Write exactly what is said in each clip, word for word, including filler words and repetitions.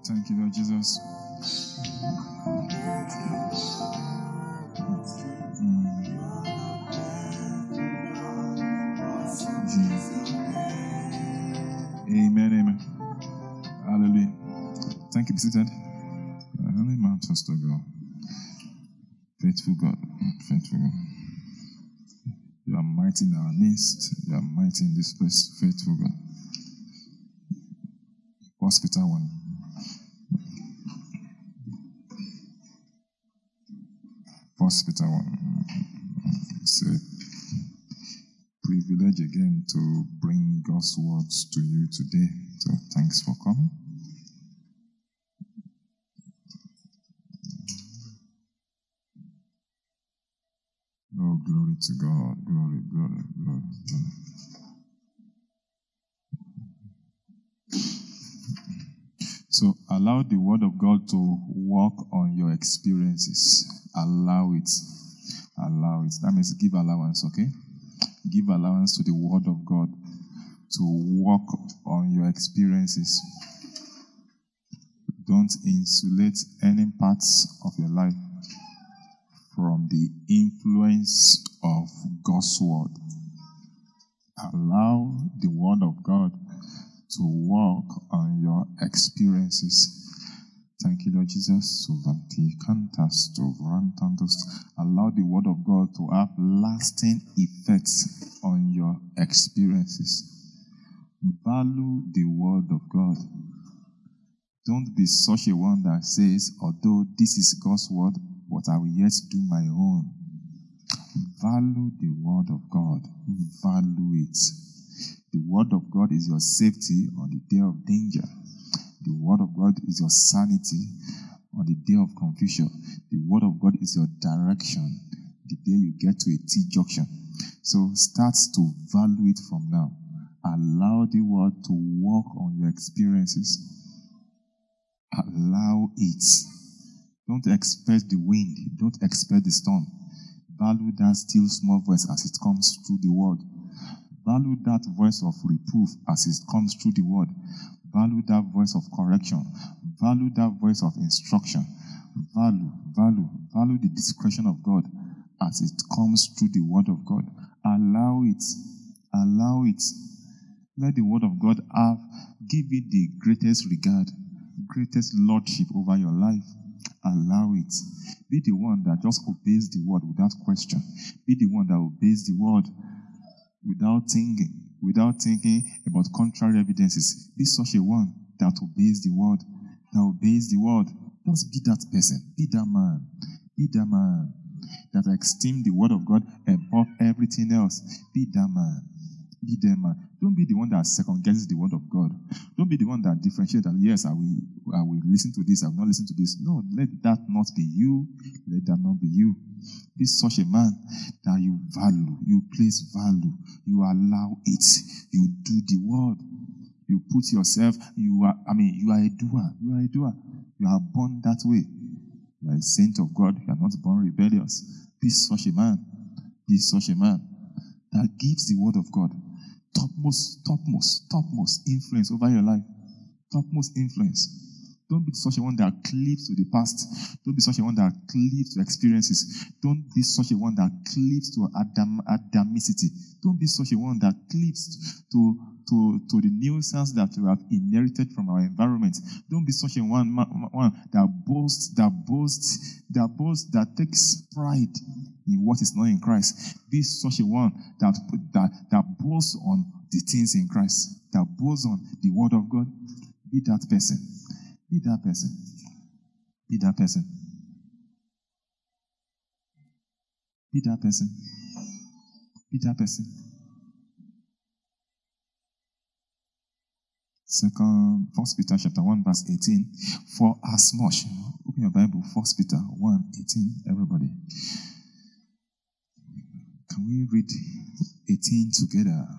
Thank you, Lord Jesus. Amen, amen. Hallelujah. Thank you. Be seated. Holy Manchester God. Faithful God. Faithful God. You are mighty in our midst. You are mighty in this place. Faithful God. First Peter one. First Peter one. It's a privilege again to bring God's words to you today. So thanks for coming. Oh, glory to God. Glory, glory, glory, glory. So allow the word of God to work on your experiences. Allow it. Allow it. That means give allowance, okay? Give allowance to the word of God to work on your experiences. Don't insulate any parts of your life from the influence of God's word. Allow the word of God to work on your experiences. Thank you, Lord Jesus. Allow the word of God to have lasting effects on your experiences. Value the word of God. Don't be such a one that says, although this is God's word, but I will yet do my own. Value the word of God. Value it. The word of God is your safety on the day of danger. The word of God is your sanity on the day of confusion. The word of God is your direction the day you get to a T-junction. So start to value it from now. Allow the word to work on your experiences. Allow it. Don't expect the wind. Don't expect the storm. Value that still small voice as it comes through the word. Value that voice of reproof as it comes through the word. Value that voice of correction. Value that voice of instruction. Value, value, value the discretion of God as it comes through the word of God. Allow it. Allow it. Let the word of God have, give it the greatest regard, greatest lordship over your life. Allow it. Be the one that just obeys the word without question. Be the one that obeys the word without thinking, without thinking about contrary evidences. Be such a one that obeys the word, that obeys the word. Just be that person. Be that man. Be that man that esteem the word of God above everything else. Be that man. Be that man. Don't be the one that second guesses the word of God. Don't be the one that differentiates that, yes, I will, I will listen to this, I will not listen to this. No, let that not be you. Let that not be you. Be such a man that you value, you place value, you allow it, you do the word, you put yourself, you are, I mean, you are a doer, you are a doer, you are born that way. You are a saint of God, you are not born rebellious. Be such a man, be such a man that gives the word of God topmost, topmost, topmost influence over your life, topmost influence. Don't be such a one that cleaves to the past. Don't be such a one that cleaves to experiences. Don't be such a one that cleaves to Adam, Adamicity. Don't be such a one that cleaves to, to, to the nuisance that you have inherited from our environment. Don't be such a one, one that boasts, that boasts, that boasts, that takes pride in what is not in Christ. Be such a one that, that, that boasts on the things in Christ, that boasts on the word of God. Be that person. Be that person. Be that person. Be that person. Be that person. Second, First Peter chapter one, verse eighteen. For as much, open your Bible, First Peter one, eighteen, everybody. Can we read eighteen together?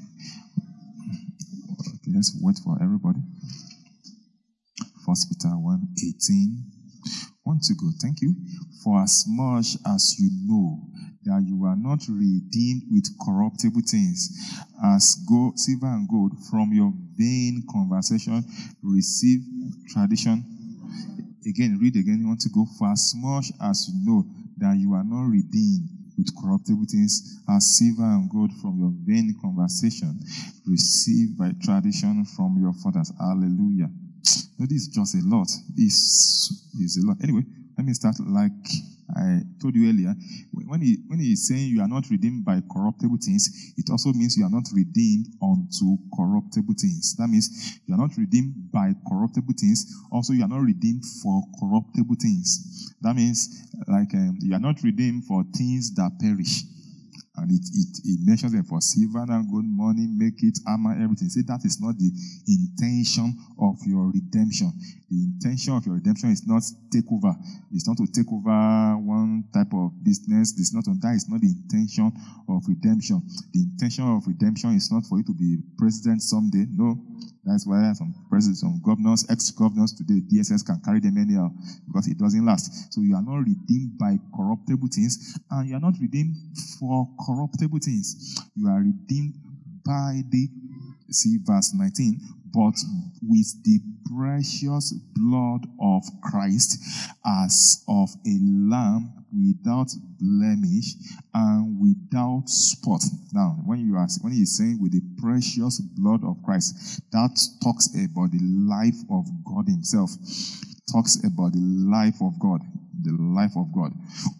Okay, let's wait for everybody. First Peter one, eighteen. One to go. Thank you. For as much as you know that you are not redeemed with corruptible things, as gold, silver and gold, from your vain conversation, receive tradition. Again, read again, you want to go for as much as you know that you are not redeemed with corruptible things, as silver and gold, from your vain conversation, received by tradition from your fathers. Hallelujah. No, this is just a lot. This is a lot. Anyway, let me start like I told you earlier. When he when he is saying you are not redeemed by corruptible things, it also means you are not redeemed unto corruptible things. That means you are not redeemed by corruptible things. Also, you are not redeemed for corruptible things. That means like um, you are not redeemed for things that perish. And it, it, it mentions them for silver and gold, money, make it, armor, everything. Say that is not the intention of your redemption. The intention of your redemption is not take over. It's not to take over one type of business. It's not, that is not the intention of redemption. The intention of redemption is not for you to be president someday. No. That's why some presidents, some governors, ex-governors today, D S S can carry them anyhow because it doesn't last. So you are not redeemed by corruptible things, and you are not redeemed for corruptible things. You are redeemed by the, see verse nineteen, but with the precious blood of Christ, as of a lamb without blemish and without spot. Now, when you are when he is saying with the precious blood of Christ, that talks about the life of God himself. Talks about the life of God. The life of God.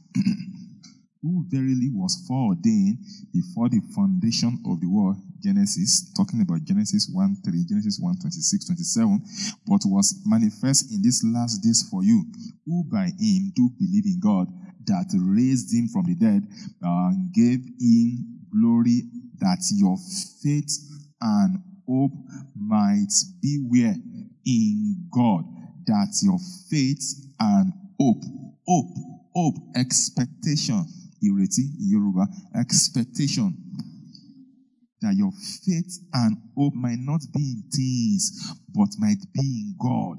Who verily was foreordained before the foundation of the world, Genesis, talking about Genesis one three, Genesis one twenty-six, twenty-seven, but was manifest in these last days for you, who by him do believe in God, that raised him from the dead, and gave him glory, that your faith and hope might be where? In God. That your faith and hope, hope, hope, expectation, ireti in Yoruba, expectation, that your faith and hope might not be in things, but might be in God.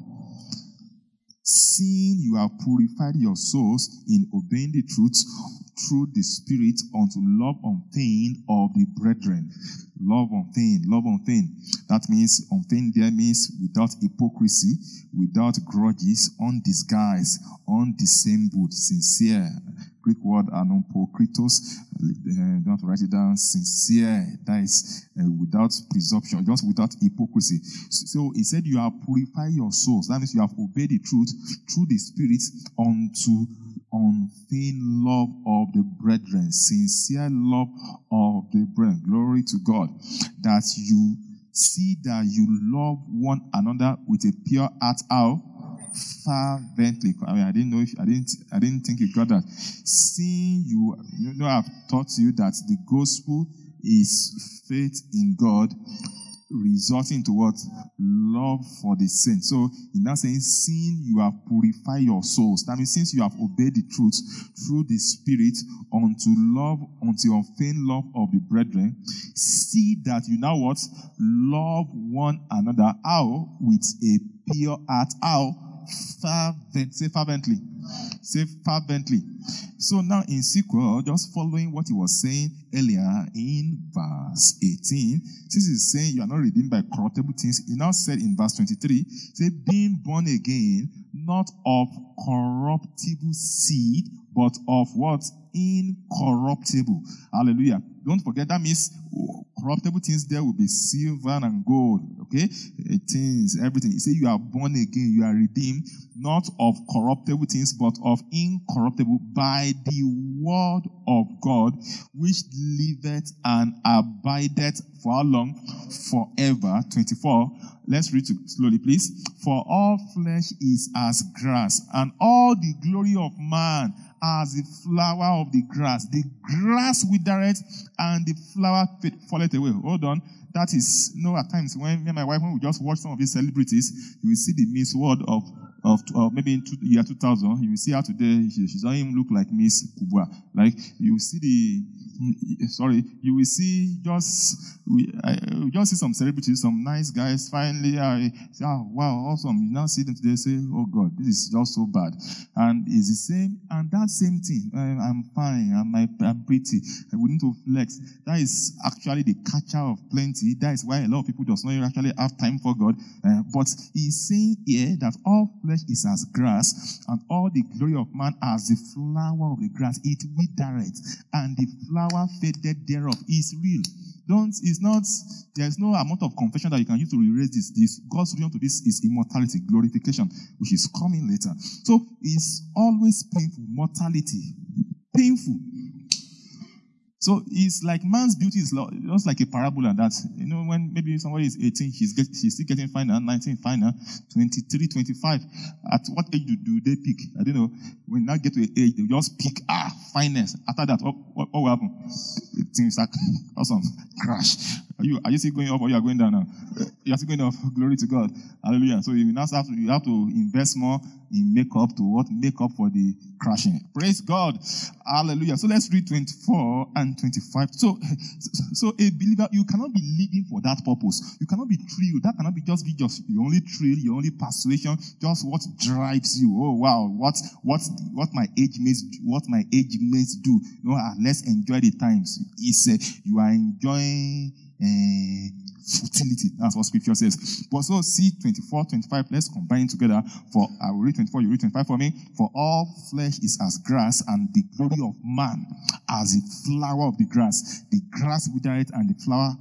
Seeing you have purified your souls in obeying the truth through the Spirit unto love unfeigned of the brethren. Love unfeigned, love unfeigned. That means, unfeigned there means without hypocrisy, without grudges, undisguised, undissembled, sincere. Greek word anopokritos, uh, don't write it down, sincere, that is uh, without presumption, just without hypocrisy. So he said you have purified your souls. That means you have obeyed the truth through the Spirit unto unfeigned love of the brethren, sincere love of the brethren. Glory to God. That you see that you love one another with a pure heart. How? Fervently. I mean, I didn't know if I didn't. I didn't think you got that. Seeing you, you know, I've taught you that the gospel is faith in God, resulting to what? Love for the saints. So, in that sense, seeing you have purified your souls. That means, since you have obeyed the truth through the Spirit unto love, unto unfeigned love of the brethren, see that you now what? Love one another. How? With a pure heart. How? Fervent. Say fervently. Say fervently. So now in sequel, just following what he was saying earlier in verse eighteen, since he's saying you are not redeemed by corruptible things, he now said in verse twenty-three, say, being born again, not of corruptible seed, but of what? Incorruptible. Hallelujah. Don't forget, that means corruptible things there will be silver and gold. Okay? Things, everything. He said you are born again, you are redeemed, not of corruptible things, but of incorruptible, by the word of God, which liveth and abideth for how long? Forever. twenty-four. Let's read it slowly, please. For all flesh is as grass, and all the glory of man as the flower of the grass. The grass withereth, and the flower falleth away. Hold on. That is, you know, at times when me and my wife, when we just watch some of these celebrities, you will see the misword of of, of maybe in two, year two thousand, you will see her today, she, she doesn't even look like Miss Kubwa. Like, you will see the, sorry, you will see just, we, I, you just see some celebrities, some nice guys, finally, I say, oh, wow, awesome. You now see them today, say, oh God, this is just so bad. And it's the same, and that same thing, I, I'm fine, I'm, I'm pretty, I wouldn't to flex. That is actually the catcher of plenty. That is why a lot of people does not actually have time for God. Uh, but he's saying here that all flesh is as grass, and all the glory of man as the flower of the grass. It withereth, and the flower faded thereof. Is real. Don't, it's not, there's no amount of confession that you can use to erase this. This God's solution to this is immortality, glorification, which is coming later. So it's always painful. Mortality. Painful. So it's like man's beauty is just like a parabola that, you know, when maybe somebody is eighteen, she's, get, she's still getting finer, nineteen finer, twenty-three, twenty-five. At what age do, do they peak? I don't know. When you now get to an age, they just peak, ah, fineness. After that, what, what, what will happen? Things like, awesome, crash. Are you, are you still going up or you are going down now? You are still going up. Glory to God. Hallelujah. So you now have to, you have to invest more in makeup to what? Make up for the crashing. Praise God. Hallelujah. So let's read twenty-four and twenty-five. So, so a believer, you cannot be living for that purpose. You cannot be thrilled. That cannot be just be just your only thrill, your only persuasion, just what drives you. Oh wow, what what what my age mates what my age mates do. You know, ah, let's enjoy the times. It's uh, you are enjoying uh, futility. That's what scripture says. But so see twenty-four, twenty-five, let's combine together. For I will read twenty-four, you read twenty-five for me. For all flesh is as grass, and the glory of man as the flower of the grass. The grass withereth, and the flower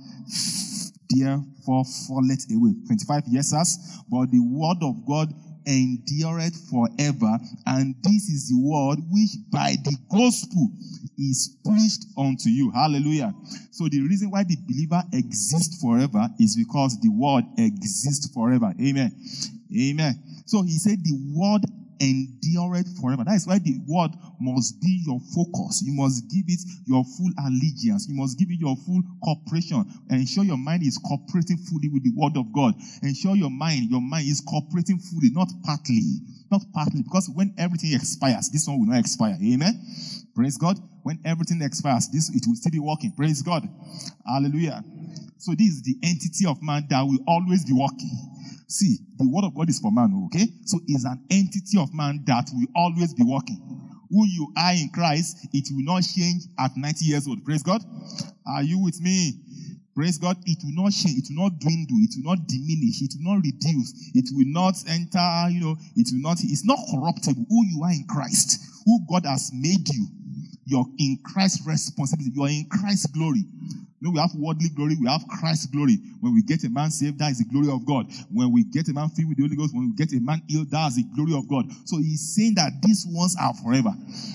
therefore falleth away. twenty-five, yes, sirs. But the word of God endureth forever, and this is the word which by the gospel is preached unto you. Hallelujah. So the reason why the believer exists forever is because the word exists forever. Amen. Amen. So he said the word endureth forever. That is why the word must be your focus. You must give it your full allegiance. You must give it your full cooperation. Ensure your mind is cooperating fully with the word of God. Ensure your mind, your mind is cooperating fully, not partly. Not partly. Because when everything expires, this one will not expire. Amen. Praise God. When everything expires, this it will still be working. Praise God. Hallelujah. So this is the entity of man that will always be working. See, the word of God is for man, okay? So it's an entity of man that will always be working. Who you are in Christ, it will not change at ninety years old. Praise God. Are you with me? Praise God. It will not change. It will not dwindle. It will not diminish. It will not reduce. It will not enter, you know, it will not, it's not corruptible. Who you are in Christ, who God has made you. You're in Christ's responsibility. You are in Christ's glory. You know, we have worldly glory. We have Christ's glory. When we get a man saved, that is the glory of God. When we get a man filled with the Holy Ghost, when we get a man healed, that is the glory of God. So he's saying that these ones are forever.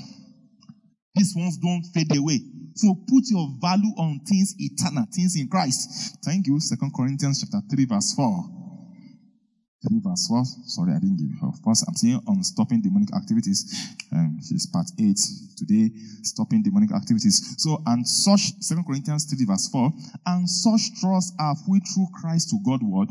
These ones don't fade away. So put your value on things eternal, things in Christ. Thank you. Second Corinthians chapter three, verse four. three verse four. Sorry, I didn't give you. Of course, I'm saying on stopping demonic activities. Um, she's part eight today, stopping demonic activities. So, and such, Second Corinthians three verse four, and such trust have we through Christ to Godward.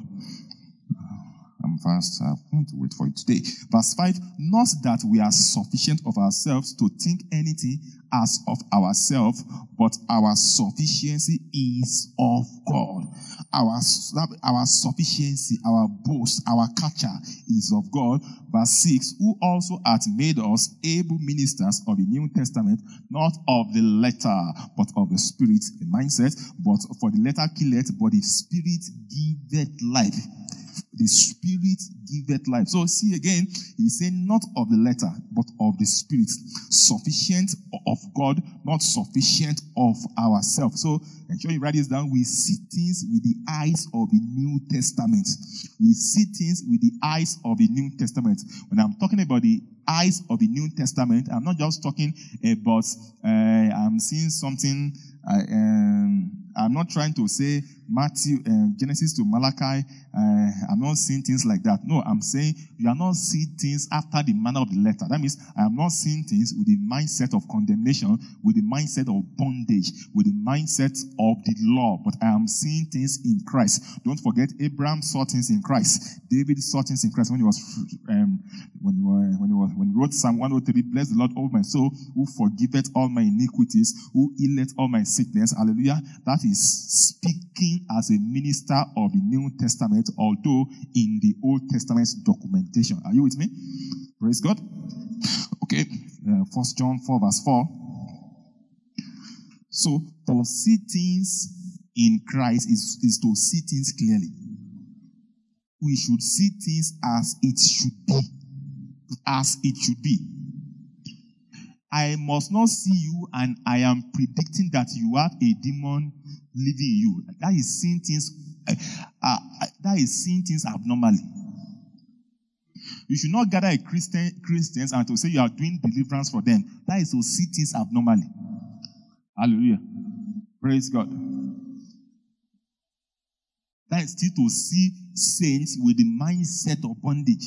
I'm fast. I want to wait for you today. Verse five, not that we are sufficient of ourselves to think anything as of ourselves, but our sufficiency is of God. Our, our sufficiency, our boast, our catcher is of God. Verse six, who also hath made us able ministers of the New Testament, not of the letter, but of the Spirit, the mindset. But for the letter killeth, but the Spirit giveth life. The Spirit giveth life. So see again, he's saying not of the letter, but of the Spirit. Sufficient of God, not sufficient of ourselves. So ensure you write this down. We see things with the eyes of the New Testament. We see things with the eyes of the New Testament. When I'm talking about the eyes of the New Testament, I'm not just talking about uh, I'm seeing something. I, um, I'm not trying to say Matthew, uh, Genesis to Malachi. Uh, I'm not seeing things like that. No, I'm saying you are not seeing things after the manner of the letter. That means I am not seeing things with the mindset of condemnation, with the mindset of bondage, with the mindset of the law, but I am seeing things in Christ. Don't forget, Abraham saw things in Christ. David saw things in Christ when he was um, when he was, when he was when he wrote Psalm one oh three. Bless the Lord, O my soul, who forgiveth all my iniquities, who healeth all my sickness. Hallelujah. That is speaking as a minister of the New Testament, although in the Old Testament documentation. Are you with me? Praise God. Okay, uh, First John four verse four. So to see things in Christ is, is to see things clearly. We should see things as it should be. As it should be. I must not see you and I am predicting that you have a demon living in you. That is seeing things, uh, uh, that is seeing things abnormally. You should not gather a Christian, Christians and to say you are doing deliverance for them. That is to see things abnormally. Hallelujah. Praise God. That is still to see saints with the mindset of bondage.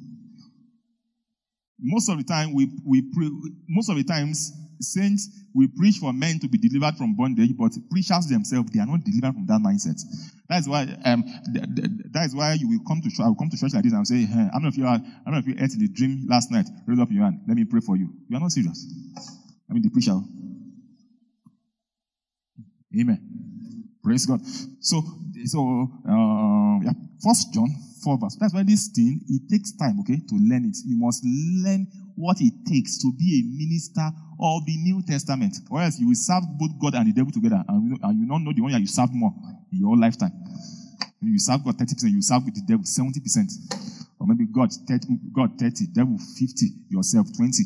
Most of the time, we we pray, most of the times, saints, we preach for men to be delivered from bondage, but preachers themselves, they are not delivered from that mindset. That is why, um, th- th- that is why you will come to church, I will come to church like this and say, hey, I don't know if you are, I don't know if you ate the dream last night. Raise up your hand. Let me pray for you. You are not serious. I mean, the preacher. Amen. Praise God. So, so, uh, yeah, First John four verse. That's why this thing, it takes time, okay, to learn it. You must learn what it takes to be a minister of the New Testament. Or else you will serve both God and the devil together, and you, and you don't know the one that you serve more in your whole lifetime. You serve God thirty percent, you serve with the devil seventy percent. Or maybe God thirty, God thirty, devil fifty, yourself twenty.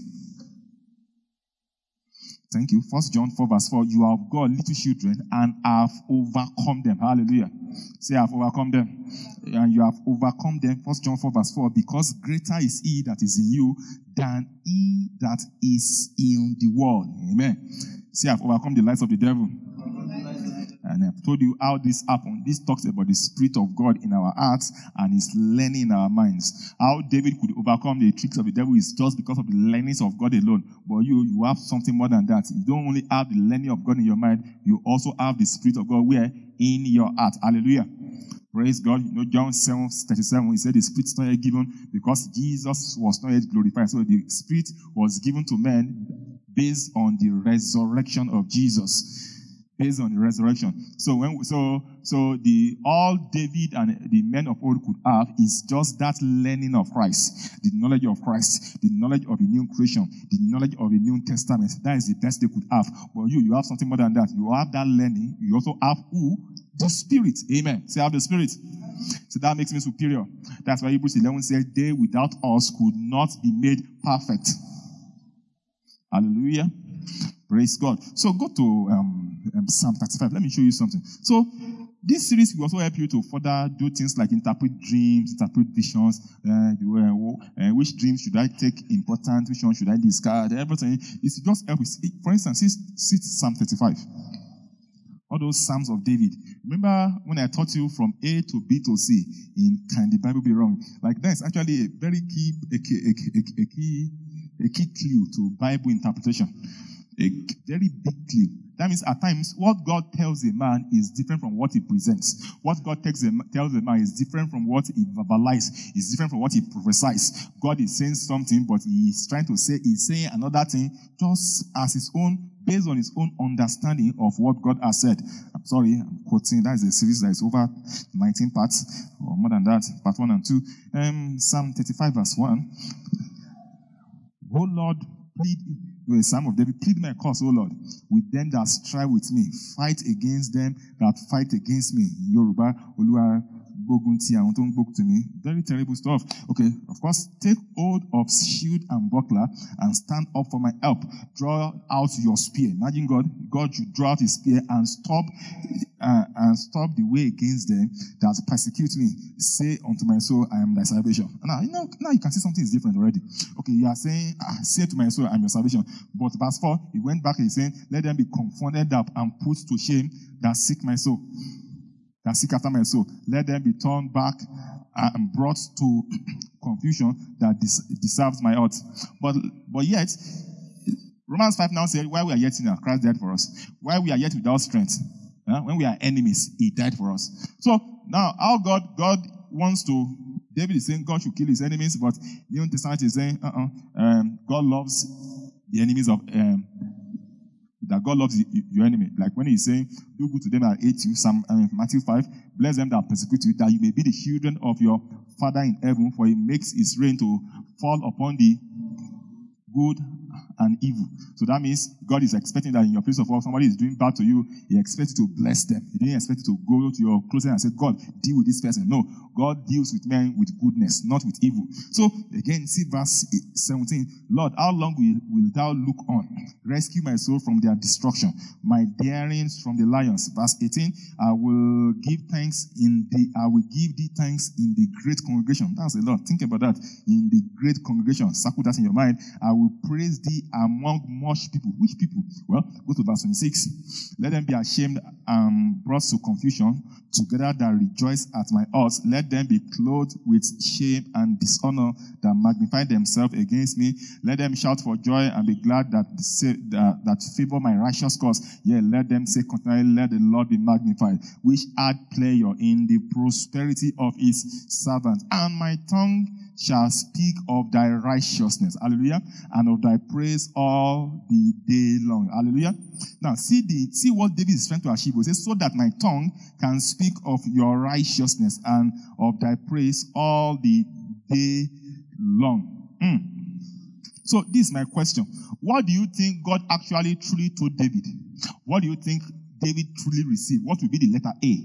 Thank you. First John four verse four. You have got little children and have overcome them. Hallelujah. Say, I have overcome them. And you have overcome them. First John four verse four. Because greater is he that is in you than he that is in the world. Amen. Say, I have overcome the lies of the devil. And I've told you how this happened. This talks about the Spirit of God in our hearts and His learning in our minds. How David could overcome the tricks of the devil is just because of the learnings of God alone. But you, you have something more than that. You don't only have the learning of God in your mind, you also have the Spirit of God where? In your heart. Hallelujah. Praise God. You know, John seven thirty-seven, he said the Spirit is not yet given because Jesus was not yet glorified. So the Spirit was given to men based on the resurrection of Jesus. Based on the resurrection. So when so so the all David and the men of old could have is just that learning of Christ, the knowledge of Christ, the knowledge of the new creation, the knowledge of the New Testament. That is the best they could have. But you, you have something more than that. You have that learning. You also have who? The Spirit. Amen. Say, I have the Spirit. So that makes me superior. That's why Hebrews eleven says, they without us could not be made perfect. Hallelujah. Praise God. So go to um, um, Psalm thirty-five. Let me show you something. So this series will also help you to further do things like interpret dreams, interpret visions. Uh, uh, which dreams should I take important? Which one should I discard? Everything. It's just help. For instance, see Psalm thirty-five. All those Psalms of David. Remember when I taught you from A to B to C in Can the Bible Be Wrong? Like that's actually a very key, a key, a key, a key, a key clue to Bible interpretation. A very big clue. That means at times, what God tells a man is different from what he presents. What God tells a, tells a man is different from what he verbalizes. Is different from what he prophesies. God is saying something, but he is trying to say, he's saying another thing, just as his own, based on his own understanding of what God has said. I'm sorry, I'm quoting, that is a series that is over nineteen parts, or more than that, part one and two. Um, Psalm thirty-five verse one. Oh Lord, plead, a Psalm of David, plead my cause, O Lord, with them that strive with me. Fight against them that fight against me. Yoruba, Olua, Bogunti, and don't book to me. Very terrible stuff. Okay, of course, take hold of shield and buckler and stand up for my help. Draw out your spear. Imagine God, God should draw out his spear and stop, uh, and stop the way against them that persecute me. Say unto my soul, I am thy salvation. Now, you know, now you can see something is different already. Okay, you are saying, ah, say to my soul, I am your salvation. But verse four, he went back and he said, let them be confounded up and put to shame that seek my soul. that seek after my soul, let them be turned back and brought to confusion that dis- deserves my heart. But but yet, Romans five now said, while we are yet sinners, Christ died for us. While we are yet without strength, uh, when we are enemies, he died for us. So now, how God God wants to, David is saying God should kill his enemies, but the New Testament is saying, uh-uh, um, God loves the enemies of, um, that God loves your enemy. Like when he's saying, do good to them that hate you, Psalm, I mean, Matthew five, bless them that persecute you, that you may be the children of your Father in heaven, for he makes his rain to fall upon the good and evil. So that means God is expecting that in your place of work, somebody is doing bad to you, he expects you to bless them. He didn't expect you to go to your closet and say, God, deal with this person. No, God deals with men with goodness, not with evil. So again, see verse seventeen. Lord, how long will, will thou look on? Rescue my soul from their destruction, my darings from the lions. Verse eighteen, I will give thanks in the, I will give thee thanks in the great congregation. That's a lot. Think about that. In the great congregation. Circle that in your mind. I will praise thee among much people. Which people? Well, go to verse twenty-six. Let them be ashamed and brought to confusion, together that rejoice at my odds. Let them be clothed with shame and dishonor that magnify themselves against me. Let them shout for joy and be glad that that, that favor my righteous cause. Yea, let them say continually, let the Lord be magnified, which had pleasure in the prosperity of his servant. And my tongue shall speak of thy righteousness, hallelujah, and of thy praise all the day long, hallelujah. Now, see the see what David is trying to achieve. He says, so that my tongue can speak of your righteousness and of thy praise all the day long. Mm. So, this is my question. What do you think God actually truly told David? What do you think David truly received? What will be the letter A?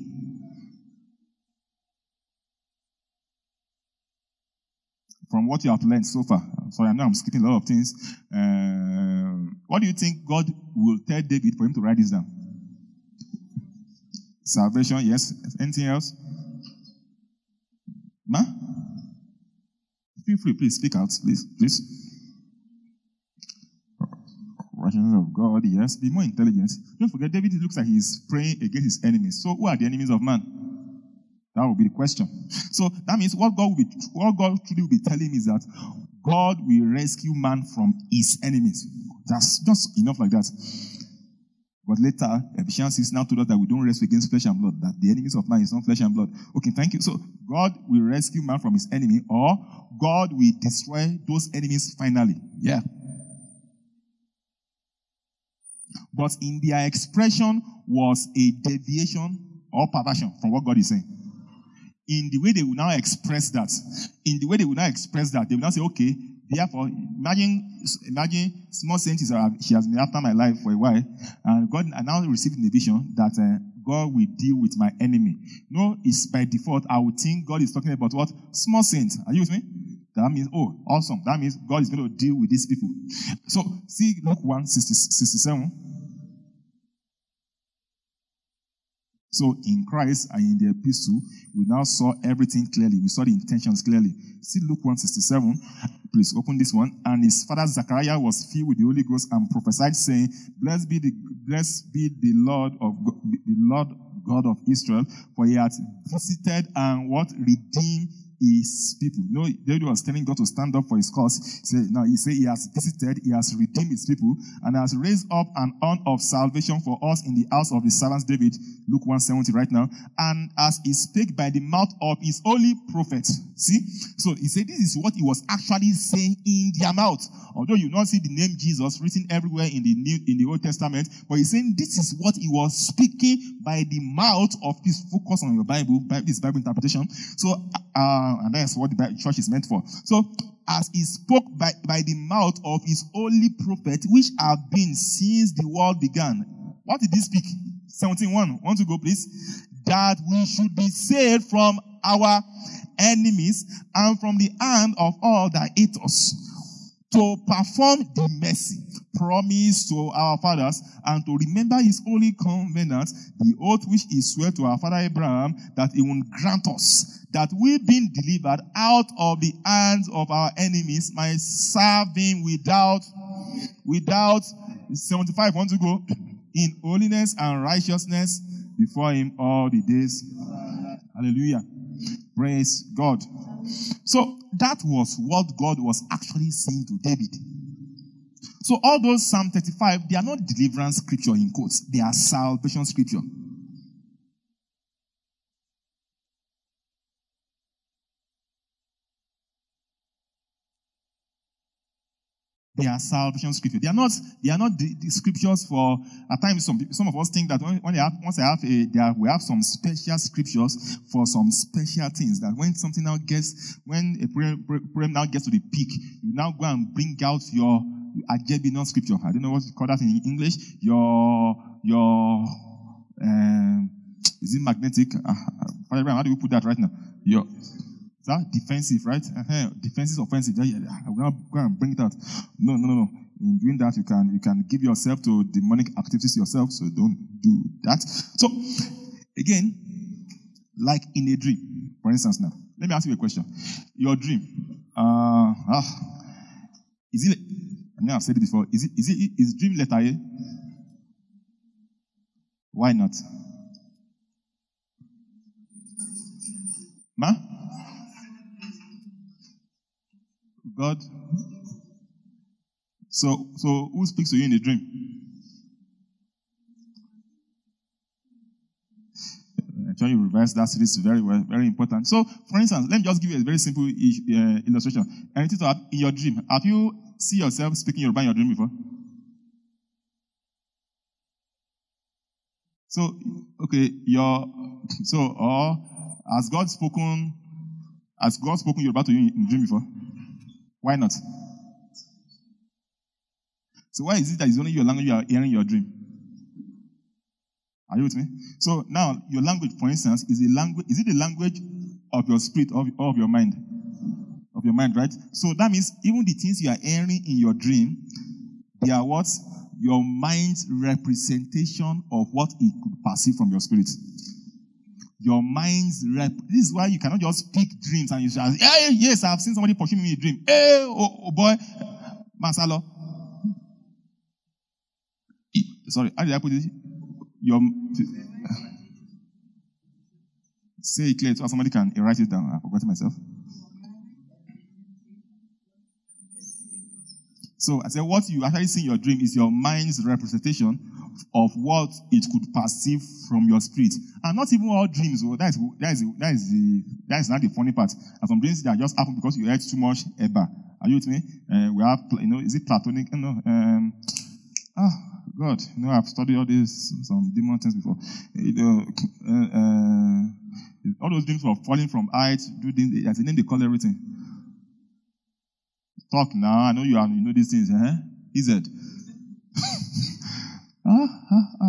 From what you have learned so far. Sorry, I know I'm skipping a lot of things. Uh, what do you think God will tell David for him to write this down? Salvation, yes. Anything else? Ma? Feel free, please speak out, please. Please. Righteousness of God, yes. Be more intelligent. Don't forget, David looks like he's praying against his enemies. So, who are the enemies of man? That will be the question. So that means what God will be, what God truly will be telling me is that God will rescue man from his enemies. That's just enough like that. But later, Ephesians six now told us that we don't wrestle against flesh and blood, that the enemies of man is not flesh and blood. Okay, thank you. So God will rescue man from his enemy, or God will destroy those enemies finally. Yeah. But in their expression was a deviation or perversion from what God is saying. In the way they will now express that, in the way they will now express that, they will now say, okay, therefore, imagine, imagine small saints, she has been after my life for a while, and God, I now received in the vision that uh, God will deal with my enemy. No, it's by default, I would think God is talking about what? Small saints. Are you with me? That means, oh, awesome. That means God is going to deal with these people. So, see Luke one, sixty-seven. So in Christ and in the epistle, we now saw everything clearly. We saw the intentions clearly. See Luke one sixty-seven. Please open this one. And his father Zachariah was filled with the Holy Ghost and prophesied, saying, Blessed be the blessed be the Lord of God, the Lord God of Israel, for he hath visited and what redeemed his people. You know, David was telling God to stand up for his cause. He said, now he said he has visited, he has redeemed his people, and has raised up an horn of salvation for us in the house of his servant David. Luke one seventy right now. And as he spake by the mouth of his holy prophets. See? So he said this is what he was actually saying in their mouth. Although you not see the name Jesus written everywhere in the New in the Old Testament, but he's saying this is what he was speaking by the mouth of his focus on your Bible, this Bible interpretation. So uh, and that's what the church is meant for. So as he spoke by, by the mouth of his holy prophet, which have been since the world began. What did he speak? seventeen one. Want to go, please? That we should be saved from our enemies and from the hand of all that hate us, to perform the mercy promised to our fathers, and to remember his holy covenant, the oath which he swore to our father Abraham, that he will grant us, that we being delivered out of the hands of our enemies, might serve him without, without, seventy-five, want to go, in holiness and righteousness before him all the days. Hallelujah. Praise God. So that was what God was actually saying to David. So all those Psalm thirty-five, they are not deliverance scripture in quotes. They are salvation scripture. They are salvation scripture. They are not. They are not the, the scriptures for. At times, some some of us think that when, when they have, once they have a, they have, we have some special scriptures for some special things. That when something now gets, when a prayer, prayer now gets to the peak, you now go and bring out your Ajebinon scripture. I don't know what you call that in English. Your your um, is it magnetic? Uh, how do we put that right now? Your that defensive, right? Uh-huh. Defensive, offensive. I will not go and bring it out. No, no, no, no. In doing that, you can you can give yourself to demonic activities yourself. So don't do that. So again, like in a dream, for instance, now let me ask you a question. Your dream, uh, ah, is it? I mean, I've said it before. Is it? Is it? Is dream letter A? Why not? Ma? God. So, so who speaks to you in the dream? I'm trying to reverse that series very well, very important. So, for instance, let me just give you a very simple uh, illustration. Anything to have in your dream? Have you seen yourself speaking Yoruba in your dream before? So, okay, your so or has God spoken? Has God spoken Yoruba to you in dream before? Why not? So why is it that it's only your language you are hearing in your dream? Are you with me? So now your language, for instance, is a language. Is it the language of your spirit or of your mind? Of your mind, right? So that means even the things you are hearing in your dream, they are what? Your mind's representation of what it could perceive from your spirit. Your mind's rep. This is why you cannot just speak dreams and you say, hey, yes, I've seen somebody pushing me in a dream. Hey, oh, oh boy, Masalo. Sorry, how did I put it? Your say it clear so somebody can write it down. I forgot it myself. So I said, what you actually see in your dream is your mind's representation of what it could perceive from your spirit, and not even all dreams. Well, that is that is that is the that is not the funny part. And some dreams that just happen because you ate too much eba. Are you with me? Uh, we have, you know, is it platonic? No. Um, ah, God, you know, I've studied all these some demon things before. You know, uh, uh, all those dreams of falling from heights, do things. There's a name they call everything. Talk now. I know you are. You know these things, eh? Is it? ah, ah, ah.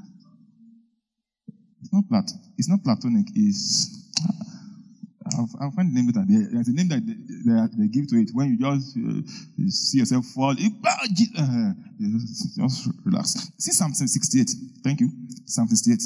It's not plat. It's not platonic. It's. I'll, I'll find the name later. There's a name that they, they, they give to it when you just uh, you see yourself fall. Uh, just relax. See Psalm sixty-eight. Thank you. Psalm sixty-eight.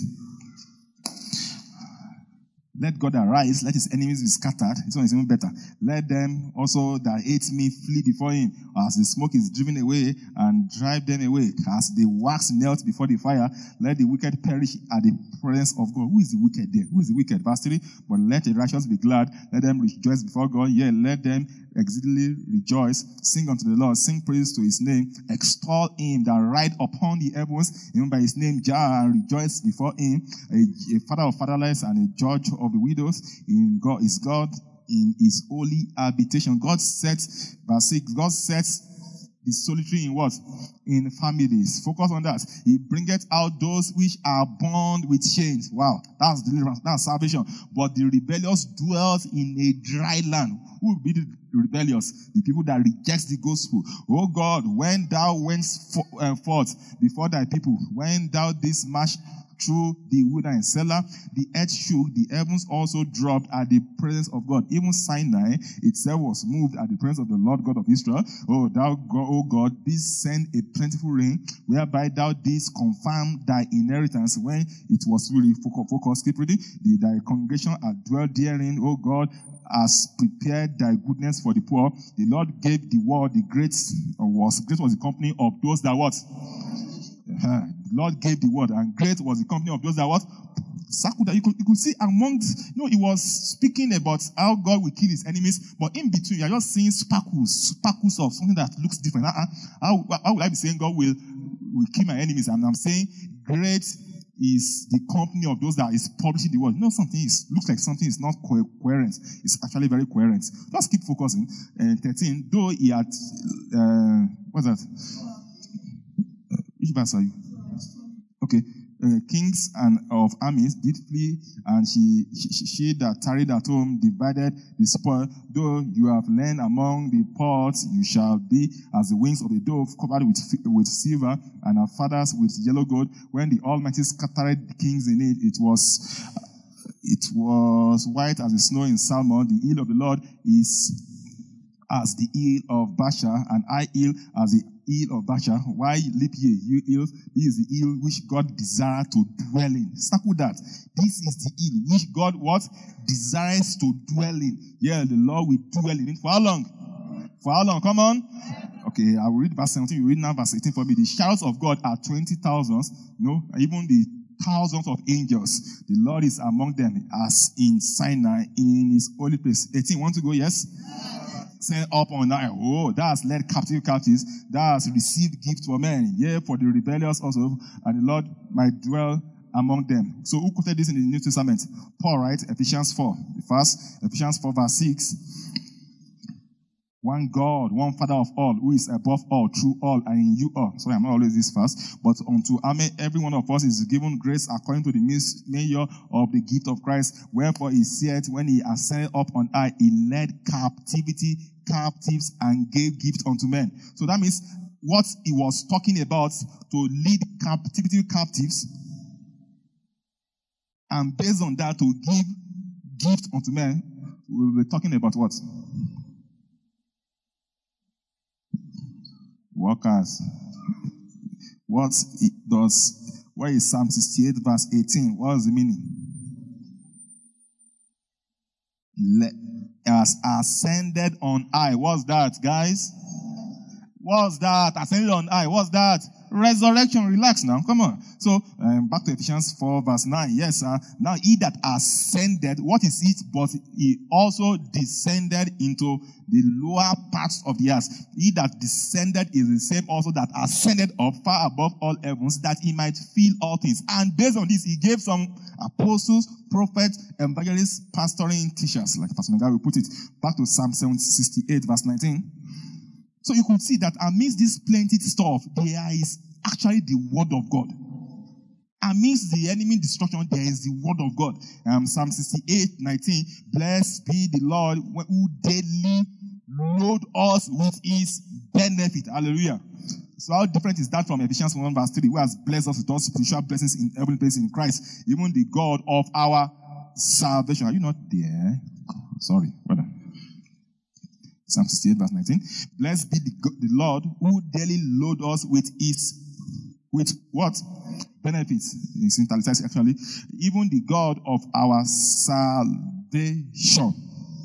Let God arise, let his enemies be scattered. This one is even better. Let them also that hate me flee before him, as the smoke is driven away, and drive them away. As the wax melt before the fire, let the wicked perish at the presence of God. Who is the wicked there? Who is the wicked? Verse three. But let the righteous be glad, let them rejoice before God. Yea, let them exceedingly rejoice. Sing unto the Lord, sing praise to his name. Extol him that ride upon the heavens, even by his name, Jah, and rejoice before him. A, a father of fatherless and a judge of the widows. In God is God in his holy habitation. God sets, verse six, God sets the solitary in what? In families. Focus on that. He bringeth out those which are bound with chains. Wow, that's deliverance, that's salvation. But the rebellious dwells in a dry land. Who will be the rebellious? The people that reject the gospel. Oh God, when thou wentest forth before thy people, when thou didst march through the wilderness, Selah, the earth shook, the heavens also dropped at the presence of God. Even Sinai itself was moved at the presence of the Lord God of Israel. Oh, thou God, oh God, didst send a plentiful rain, whereby thou didst confirm thy inheritance when it was really focused. Keep reading. The, thy congregation had dwelt therein, oh God, has prepared thy goodness for the poor. The Lord gave the world the great, or was great was the company of those that what? Uh, the Lord gave the word, and great was the company of those that what? Circled that. You could, you could see amongst, you know, he was speaking about how God will kill his enemies, but in between, you're just seeing sparkles, sparkles of something that looks different. Uh-uh. How, how would I be saying God will, will kill my enemies? And I'm saying great is the company of those that is publishing the word. You know, something is, looks like something is not co- coherent. It's actually very coherent. Just keep focusing. Uh, thirteen, though he had, uh, what's that? Uh, which verse are you? Okay. Uh, kings and of armies did flee, and she, she, she that tarried at home divided the spoil. Though you have lain among the pots, you shall be as the wings of a dove, covered with with silver, and her fathers with yellow gold. When the Almighty scattered the kings in it, it was it was white as the snow in Salmon. The heel of the Lord is as the heel of Basha, and I heel as the heel of Basha. Why leap ye, you hills? This is the hill which God desired to dwell in. Circle that. This is the hill which God what? Desires to dwell in. Yeah, the Lord will dwell in it. For how long? For how long? Come on. Okay, I will read verse seventeen. You read now verse eighteen for me. The shouts of God are twenty thousands. No, even the thousands of angels. The Lord is among them as in Sinai in his holy place. eighteen, want to go? Yes? Sent up on high. Oh, that has led captive captives. That has received gifts for men. Yeah, for the rebellious also. And the Lord might dwell among them. So who quoted this in the New Testament? Paul, right? Ephesians four. The first, Ephesians four verse six. One God, one Father of all, who is above all, through all, and in you all. Sorry, I'm not always this fast. But unto amen, every one of us is given grace according to the measure of the gift of Christ. Wherefore he said, when he ascended up on high, he led captivity captives and gave gifts unto men. So that means what he was talking about, to lead captivity captives, and based on that to give gifts unto men. We were talking about what? Workers. What it does, where is Psalm sixty-eight verse eighteen? What is the meaning? Le, as ascended on high. What's that, guys? What's that? Ascended on high. What's that? Resurrection. Relax now. Come on. So, um, back to Ephesians four verse nine. Yes, sir. Now, he that ascended, what is it? But he also descended into the lower parts of the earth. He that descended is the same also that ascended up far above all heavens, that he might fill all things. And based on this, he gave some apostles, prophets, evangelists, pastoring, teachers, like Pastor Nagari will put it. Back to Psalm sixty-eight verse nineteen. So you could see that amidst this plenty stuff, there is actually the word of God. Amidst the enemy destruction, there is the word of God. Um, Psalm sixty-eight nineteen. Blessed be the Lord who daily load us with his benefit. Hallelujah. So how different is that from Ephesians one verse three, who has blessed us with all spiritual blessings in every place in Christ, even the God of our salvation. Are you not there? Sorry, brother. Psalm sixty-eight verse nineteen. Blessed be the, God, the Lord who daily load us with his, with what? Benefits. It's italicized actually. Even the God of our salvation.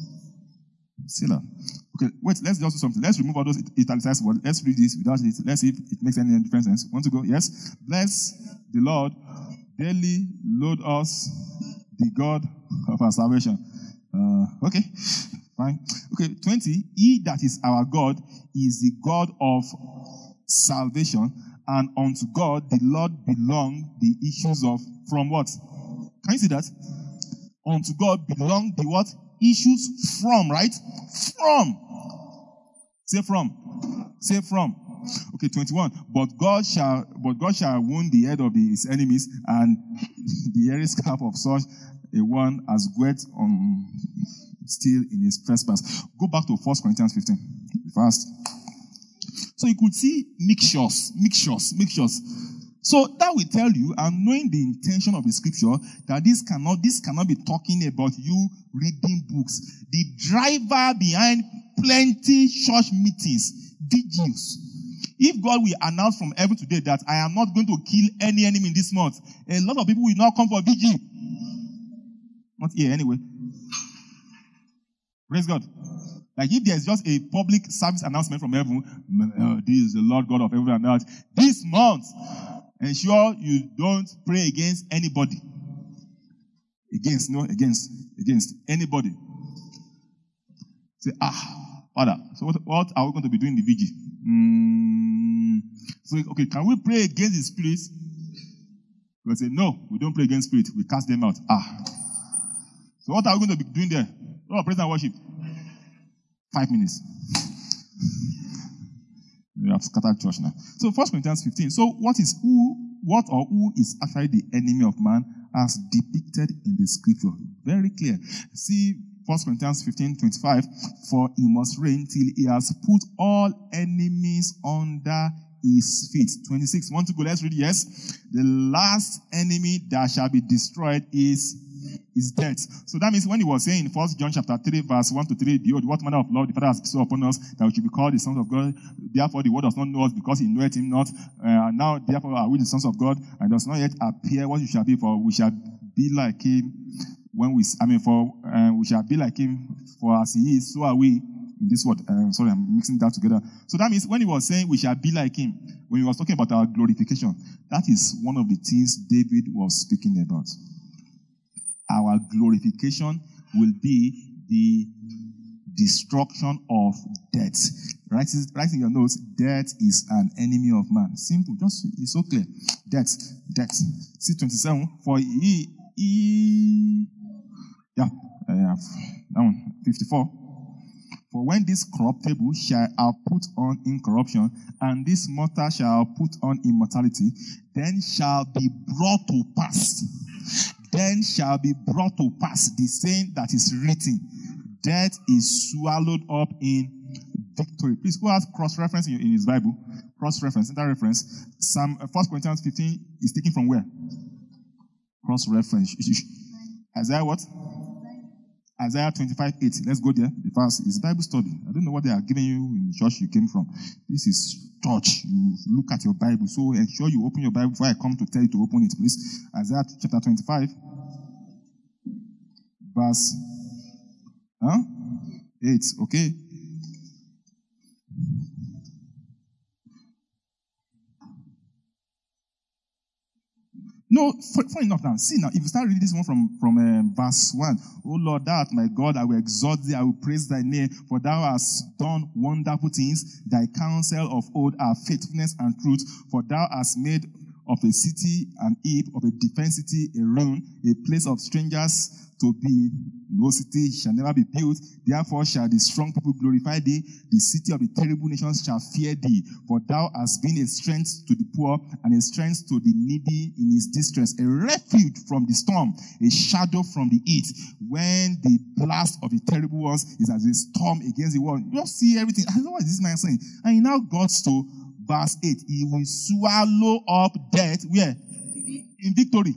See that? Okay, wait, let's just do something. Let's remove all those italicized words. Let's read this without it. Let's see if it makes any difference. Want to go? Yes? Bless the Lord daily load us, the God of our salvation. Uh, okay. Fine. Okay, twenty. He that is our God is the God of salvation, and unto God the Lord belong the issues of, from what? Can you see that? Unto God belong the what? Issues from, right? From. Say from. Say from. Okay, twenty-one. But God shall, but God shall wound the head of his enemies, and the hairy scalp of such a one as great on still in his trespass. Go back to First Corinthians fifteen. Fast. So you could see mixtures, mixtures, mixtures. So that will tell you, and knowing the intention of the scripture, that this cannot, this cannot be talking about you reading books. The driver behind plenty church meetings, vigils. If God will announce from heaven today that I am not going to kill any enemy in this month, a lot of people will not come for vigil. Not here anyway. Praise God. Like if there's just a public service announcement from heaven, uh, this is the Lord God of heaven and earth. This month, ensure you don't pray against anybody. Against, no, against, against anybody. Say, ah, Father, so what, what are we going to be doing in the vigil? Mm, so, okay, can we pray against the spirits? We say, no, we don't pray against spirits. We cast them out. Ah. So what are we going to be doing there? Oh, praise and worship. Five minutes. We have scattered church now. So First Corinthians fifteen. So what is who, what or who is actually the enemy of man as depicted in the scripture? Very clear. See First Corinthians fifteen twenty-five. For he must reign till he has put all enemies under his feet. twenty-six. Want to go? Let's read. Yes. The last enemy that shall be destroyed is is death. So that means when he was saying in First John chapter three, verse one to three, behold, what manner of love the Father has bestowed upon us, that we should be called the sons of God. Therefore the world does not know us, because he knoweth him not. Uh, now therefore are we the sons of God, and does not yet appear what we shall be, for we shall be like him when we, I mean, for uh, we shall be like him, for as he is, so are we in this word. Uh, sorry, I'm mixing that together. So that means when he was saying we shall be like him, when he was talking about our glorification, that is one of the things David was speaking about. Our glorification will be the destruction of death. Write, write in your notes, death is an enemy of man. Simple, just, it's so clear. Death, death. See twenty-seven, for he, he, yeah, I have, that one, fifty-four. For when this corruptible shall have put on incorruption, and this mortal shall put on immortality, then shall be brought to pass. Then shall be brought to pass the saying that is written, death is swallowed up in victory. Please, who has cross-reference in, in his Bible? Cross-reference, inter-reference. Psalm, uh, First Corinthians fifteen is taken from where? Cross-reference. Isaiah what? Isaiah twenty-five eight. Let's go there. The first is Bible study. I don't know what they are giving you in the church you came from. This is church. You look at your Bible. So ensure you open your Bible before I come to tell you to open it, please. Isaiah chapter twenty-five. Verse huh? eight. Okay. No, funny enough now. See now, if you start reading this one from, from um, verse one. Oh Lord, thou art my God, I will exalt thee, I will praise thy name, for thou hast done wonderful things. Thy counsel of old are faithfulness and truth, for thou hast made of a city an heap, of a defense city a ruin, a place of strangers to be. No city shall never be built. Therefore shall the strong people glorify thee. The city of the terrible nations shall fear thee. For thou hast been a strength to the poor, and a strength to the needy in his distress, a refuge from the storm, a shadow from the heat. When the blast of the terrible ones is as a storm against the world. You don't see everything. I don't know what this man saying. And he now got to verse eight. He will swallow up death. Where? In victory.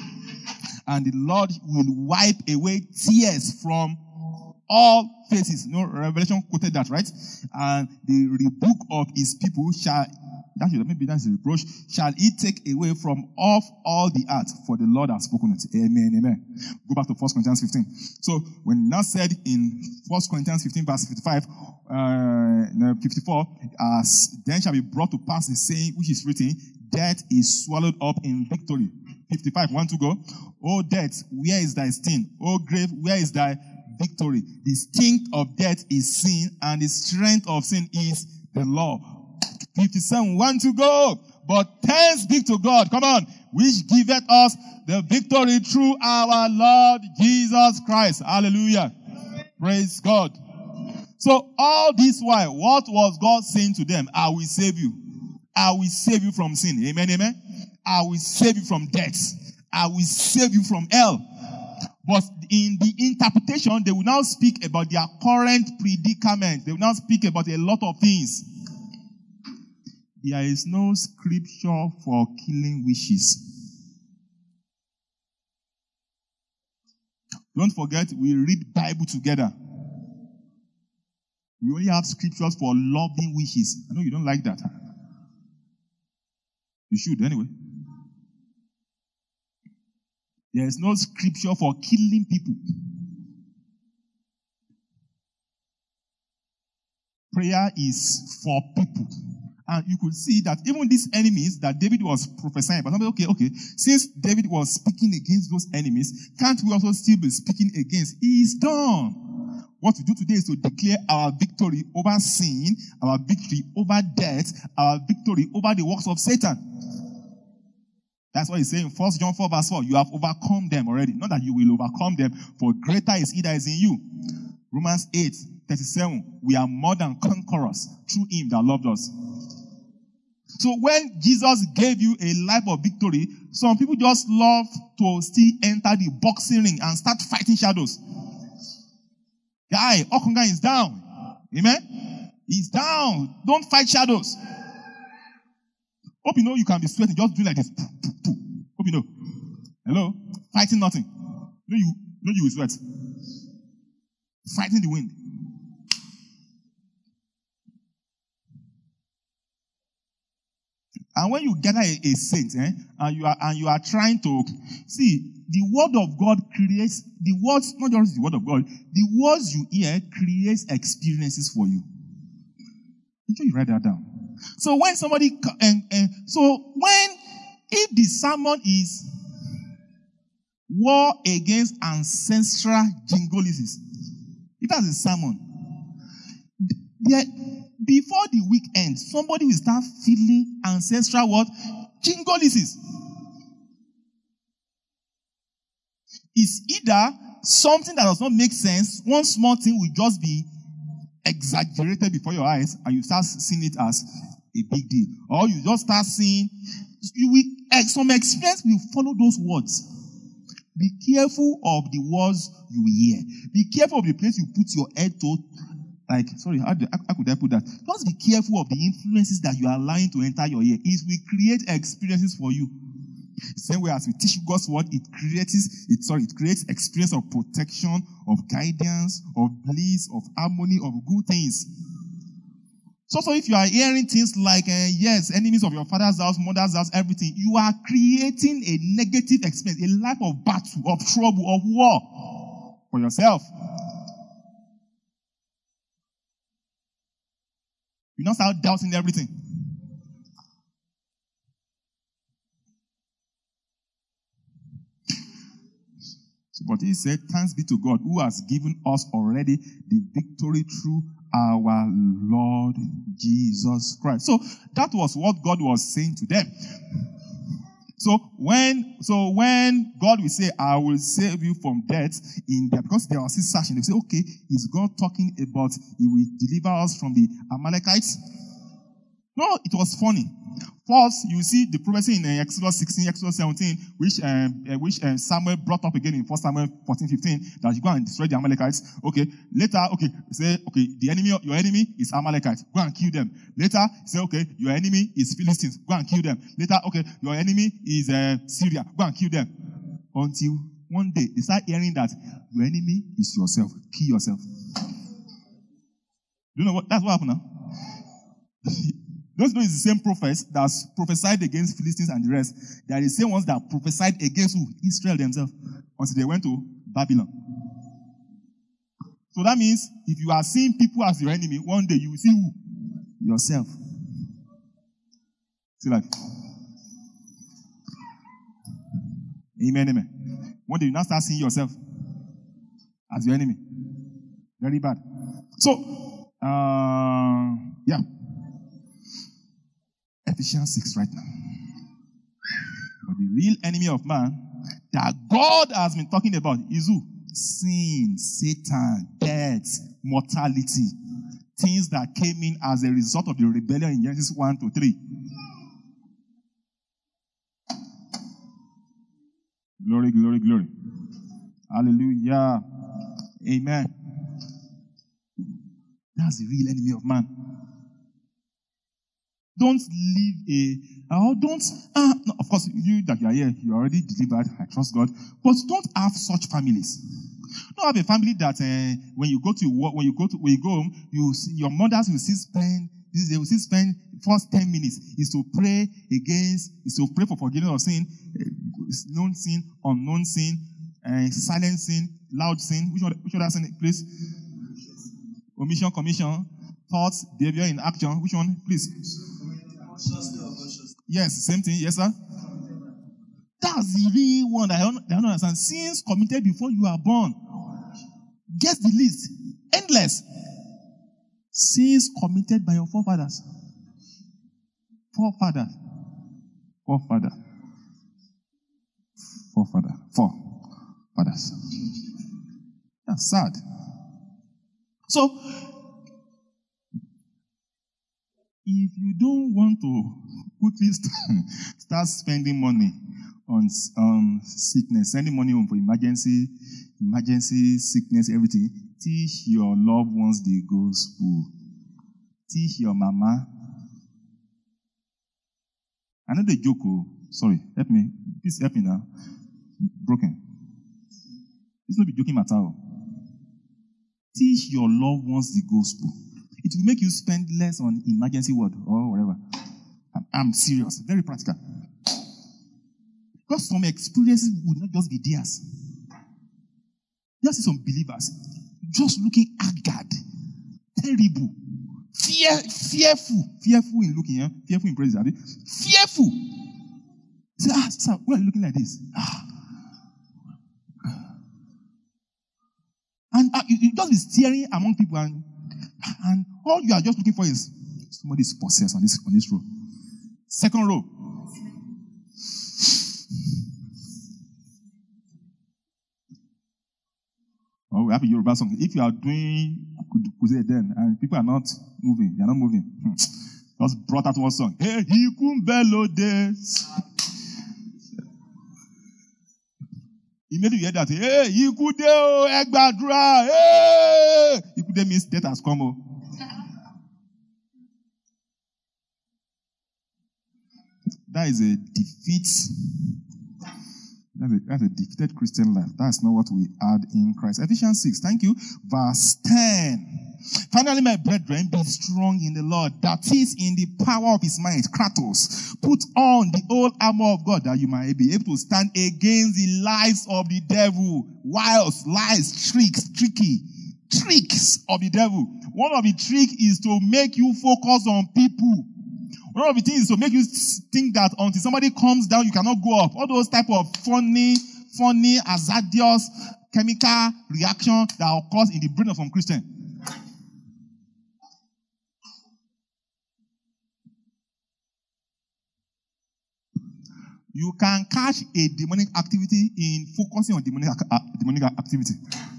And the Lord will wipe away tears from all faces. No, Revelation quoted that, right? And the rebuke of his people shall, that should, maybe that's a reproach, shall he take away from off all the earth, for the Lord has spoken it. Amen, amen. Go back to First Corinthians fifteen. So, when now said in First Corinthians fifteen, verse fifty-five, uh, fifty-four, as then shall be brought to pass the saying which is written, death is swallowed up in victory. fifty-five, one to go. O death, where is thy sting? O grave, where is thy victory? The sting of death is sin, and the strength of sin is the law. fifty-seven, one to go. But thanks be to God, come on, which giveth us the victory through our Lord Jesus Christ. Hallelujah. Praise God. So all this while, what was God saying to them? I will save you. I will save you from sin. Amen, amen. I will save you from death. I will save you from hell. But in the interpretation, they will now speak about their current predicament. They will now speak about a lot of things. There is no scripture for killing wishes. Don't forget, we read Bible together. We only have scriptures for loving wishes. I know you don't like that. Huh? You should anyway. There is no scripture for killing people. Prayer is for people. And you could see that even these enemies that David was prophesying about, okay, okay, since David was speaking against those enemies, can't we also still be speaking against? He is done. What we do today is to declare our victory over sin, our victory over death, our victory over the works of Satan. That's what he's saying. First John four verse four, you have overcome them already. Not that you will overcome them, for greater is he that is in you. Romans eight thirty-seven, we are more than conquerors through him that loved us. So when Jesus gave you a life of victory, some people just love to still enter the boxing ring and start fighting shadows. Guy, Okunga is down. Amen? He's down. Don't fight shadows. Hope you know you can be sweating. Just do like this. Hope you know. Hello? Fighting nothing. No, you, no, you will sweat. Fighting the wind. And when you gather a, a saint, eh, and you are and you are trying to see, the word of God creates the words, not just the word of God, the words you hear creates experiences for you. Make sure you write that down. So when somebody, and, and so when if the sermon is war against ancestral jingolysis, if that's a sermon, there. Before the week ends, somebody will start feeling ancestral what? Jingolysis. It's either something that does not make sense, one small thing will just be exaggerated before your eyes, and you start seeing it as a big deal. Or you just start seeing, you will, some experience will follow those words. Be careful of the words you hear. Be careful of the place you put your head to. Like, sorry, how, do, how could I put that? Just be careful of the influences that you are allowing to enter your ear. It will create experiences for you. Same way as we teach you God's word, it creates, it, sorry, it creates experience of protection, of guidance, of bliss, of harmony, of good things. So, so if you are hearing things like, uh, yes, enemies of your father's house, mother's house, everything, you are creating a negative experience, a life of battle, of trouble, of war for yourself. You don't start doubting everything. So, but he said, thanks be to God who has given us already the victory through our Lord Jesus Christ. So that was what God was saying to them. So when, so when God will say, I will save you from death in there, because they are still searching, they say, okay, is God talking about he will deliver us from the Amalekites? No, it was funny. First, you see the prophecy in uh, Exodus sixteen, Exodus seventeen, which um, uh, which uh, Samuel brought up again in First Samuel fourteen, fifteen, that you go and destroy the Amalekites. Okay, later, okay, say, okay, the enemy, your enemy is Amalekites. Go and kill them. Later, say, okay, your enemy is Philistines. Go and kill them. Later, okay, your enemy is uh, Syria. Go and kill them. Until one day, they start hearing that your enemy is yourself. Kill yourself. Do you know what? That's what happened now. Those know it's the same prophets that prophesied against Philistines and the rest. They are the same ones that prophesied against who? Israel themselves. Until they went to Babylon. So that means, if you are seeing people as your enemy, one day you will see who? Yourself. See like. Amen, amen. One day you now start seeing yourself as your enemy. Very bad. So, uh, yeah. Ephesians six right now. But the real enemy of man that God has been talking about is who? Sin, Satan, death, mortality. Things that came in as a result of the rebellion in Genesis one to three. Glory, glory, glory. Hallelujah. Amen. That's the real enemy of man. Don't live a, or don't, uh, no, of course, you that you are here, you are already delivered, I trust God, but don't have such families. Don't have a family that uh, when you go to work, when you go to, when you go home, you see, your mothers will still spend, they will still spend first ten minutes is to pray against, is to pray for forgiveness of sin, uh, known sin, unknown sin, uh, silent sin, loud sin. Which other, which other sin, please? Omission, commission, thoughts, behavior in action. Which one, please? Yes, same thing. Yes, sir. That's the real one that I don't, that I don't understand. Sins committed before you are born. Guess the list. Endless. Sins committed by your forefathers. Forefather. Forefather. Forefather. Forefathers. That's sad. So, if you don't want to quickly start spending money on um, sickness, sending money home for emergency, emergency, sickness, everything, teach your loved ones the gospel. Teach your mama. I know the joke. Oh, sorry, help me. Please help me now. Broken. This not be joking matter. Teach your loved ones the gospel. It will make you spend less on emergency ward or whatever. I'm, I'm serious. Very practical. Because some experiences would not just be theirs. You see some believers just looking haggard, terrible, fear, fearful, fearful in looking, yeah? Fearful in praise, fearful. Say, ah, sir, why are you looking like this? Ah. And uh, you, you just be staring among people, and and all you are just looking for is somebody's possessed on this on this row. Second row. Oh, we have a Yoruba song. If you are doing crusade then and people are not moving, they are not moving. Hmm. Just brought out one song. Hey, he kumbelo des. Immediately you hear that. Hey, he kude o egbadura. Hey, he kude means death has come. Oh. That is a defeat. That's a, that's a defeated Christian life. That's not what we add in Christ. Ephesians six, thank you. Verse ten. Finally, my brethren, be strong in the Lord, that is in the power of his might. Kratos. Put on the whole armor of God, that you might be able to stand against the lies of the devil. Wiles, lies, tricks, tricky. Tricks of the devil. One of the tricks is to make you focus on people. One of the things is to make you think that until somebody comes down, you cannot go up. All those type of funny, funny, hazardous chemical reaction that occurs in the brain of some Christian. You can catch a demonic activity in focusing on demonic, uh, demonic activity.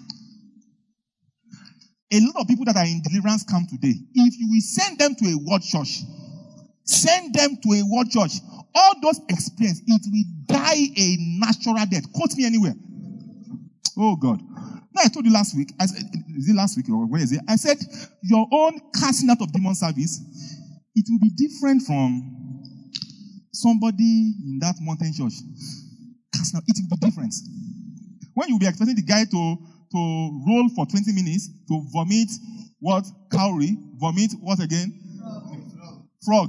A lot of people that are in deliverance camp today, if you will send them to a word church, send them to a word church, all those experiences, it will die a natural death. Quote me anywhere. Oh God. Now I told you last week, I said, is it last week or Wednesday? I said, your own casting out of demon service, it will be different from somebody in that mountain church. Casting out, it will be different. When you will be expecting the guy to, to roll for twenty minutes, to vomit what? Cowrie. Vomit what again? Frog.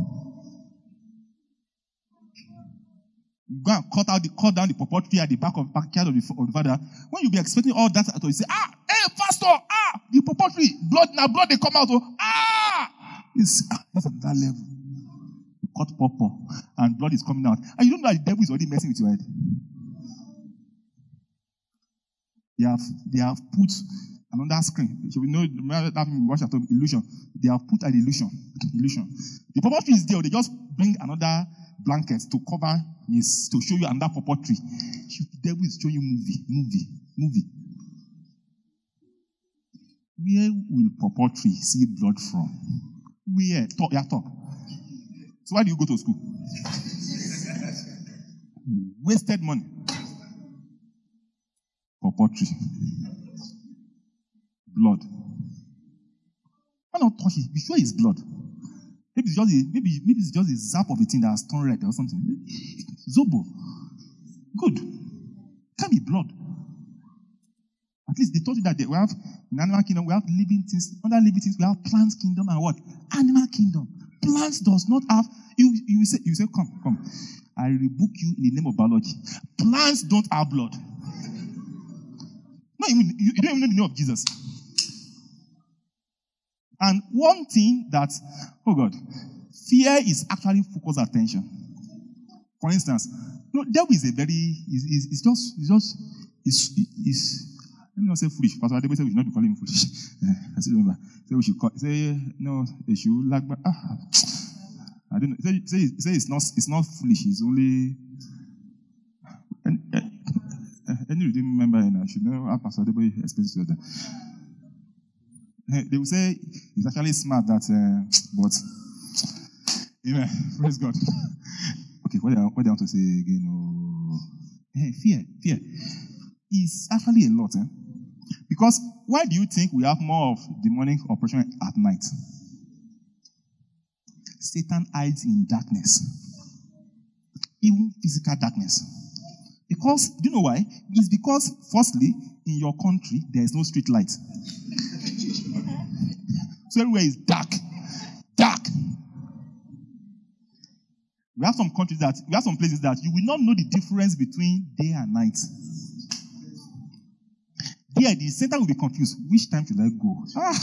Go and cut out the cut down the purple tree at the back of backyard of the, of the father. When you be expecting all that, you say, ah, hey, pastor, ah, the purple tree, blood, now blood they come out, oh, ah, it's, ah, it's on that level. You cut purple, and blood is coming out, and you don't know that the devil is already messing with your head. They have, they have put another screen. So we know that we watch at home, illusion. They have put an illusion, illusion. The purple tree is there. They just bring another blanket to cover his, to show you another purple tree. The devil is showing you movie, movie, movie. Where will purple tree see blood from? Where? Talk, yeah, talk. So why do you go to school? Wasted money. Purple tree. Blood. Why not touch it? Be sure it's blood. Maybe it's just a, maybe, maybe it's just a zap of a thing that has turned red or something. Zobo. Good. Can't be blood. At least they told you that they, we have in animal kingdom, we have living things, other living things, we have plants kingdom and what? Animal kingdom. Plants does not have, you, you say, you say, come, come. I rebuke you in the name of biology. Plants don't have blood. No, you, you don't even know the name of Jesus. And one thing that, oh God, Fear is actually focused attention. For instance, no, devil is a very, is is it's just, it's just, it's, it's, let me not say foolish. Pastor Adebe said we should not be calling him foolish. I still remember. Say we should call, say, no, they should like, but, ah, I don't know. Say, say, say it's not, it's not foolish. It's only, and, uh, any redeeming member, and I should know how Pastor Adebe explains to them. They will say it's actually smart that, uh, but, amen. Praise God. Okay, what do I, what do I want to say again? Oh, hey, fear, fear is actually a lot, eh? Because why do you think we have more of demonic operation at night? Satan hides in darkness, even physical darkness. Because, do you know why? It's because, firstly, in your country, there is no street light. So everywhere is dark. Dark. We have some countries that, we have some places that you will not know the difference between day and night. There, the Satan will be confused. Which time should I go? Ah.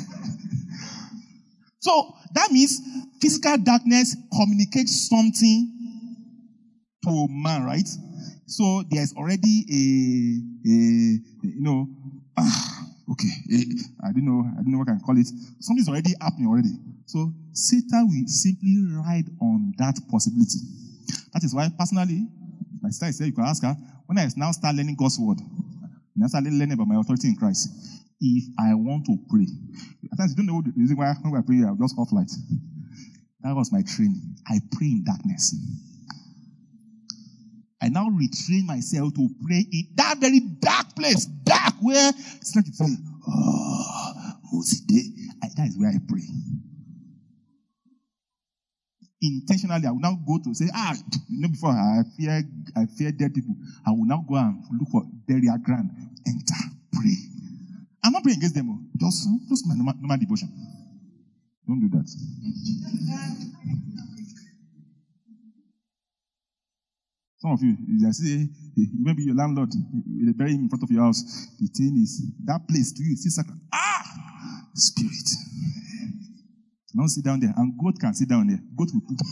So, that means physical darkness communicates something to man, right? So, there's already a, a you know, ah, okay, a, I don't know, I don't know what I can call it. Something's already happening already. So, Satan will simply ride on that possibility. That is why, personally, my sister said, you can ask her, when I now start learning God's word, and I start learning about my authority in Christ, if I want to pray, at times you don't know the reason why when I pray, I'll just off light. That was my training. I pray in darkness. I now retrain myself to pray in that very dark place, dark, where it's not to say, oh, most day. That is where I pray. Intentionally, I will now go to say, ah, you know, before I fear, I fear dead people. I will now go and look for burial ground, enter, pray. I'm not praying against them, just, just my normal, normal devotion. Don't do that. Some of you, you say, maybe your landlord, they bury him in front of your house. The thing is, that place to you, it's like, ah, spirit. Now sit down there, and goat can sit down there. Goat will poop.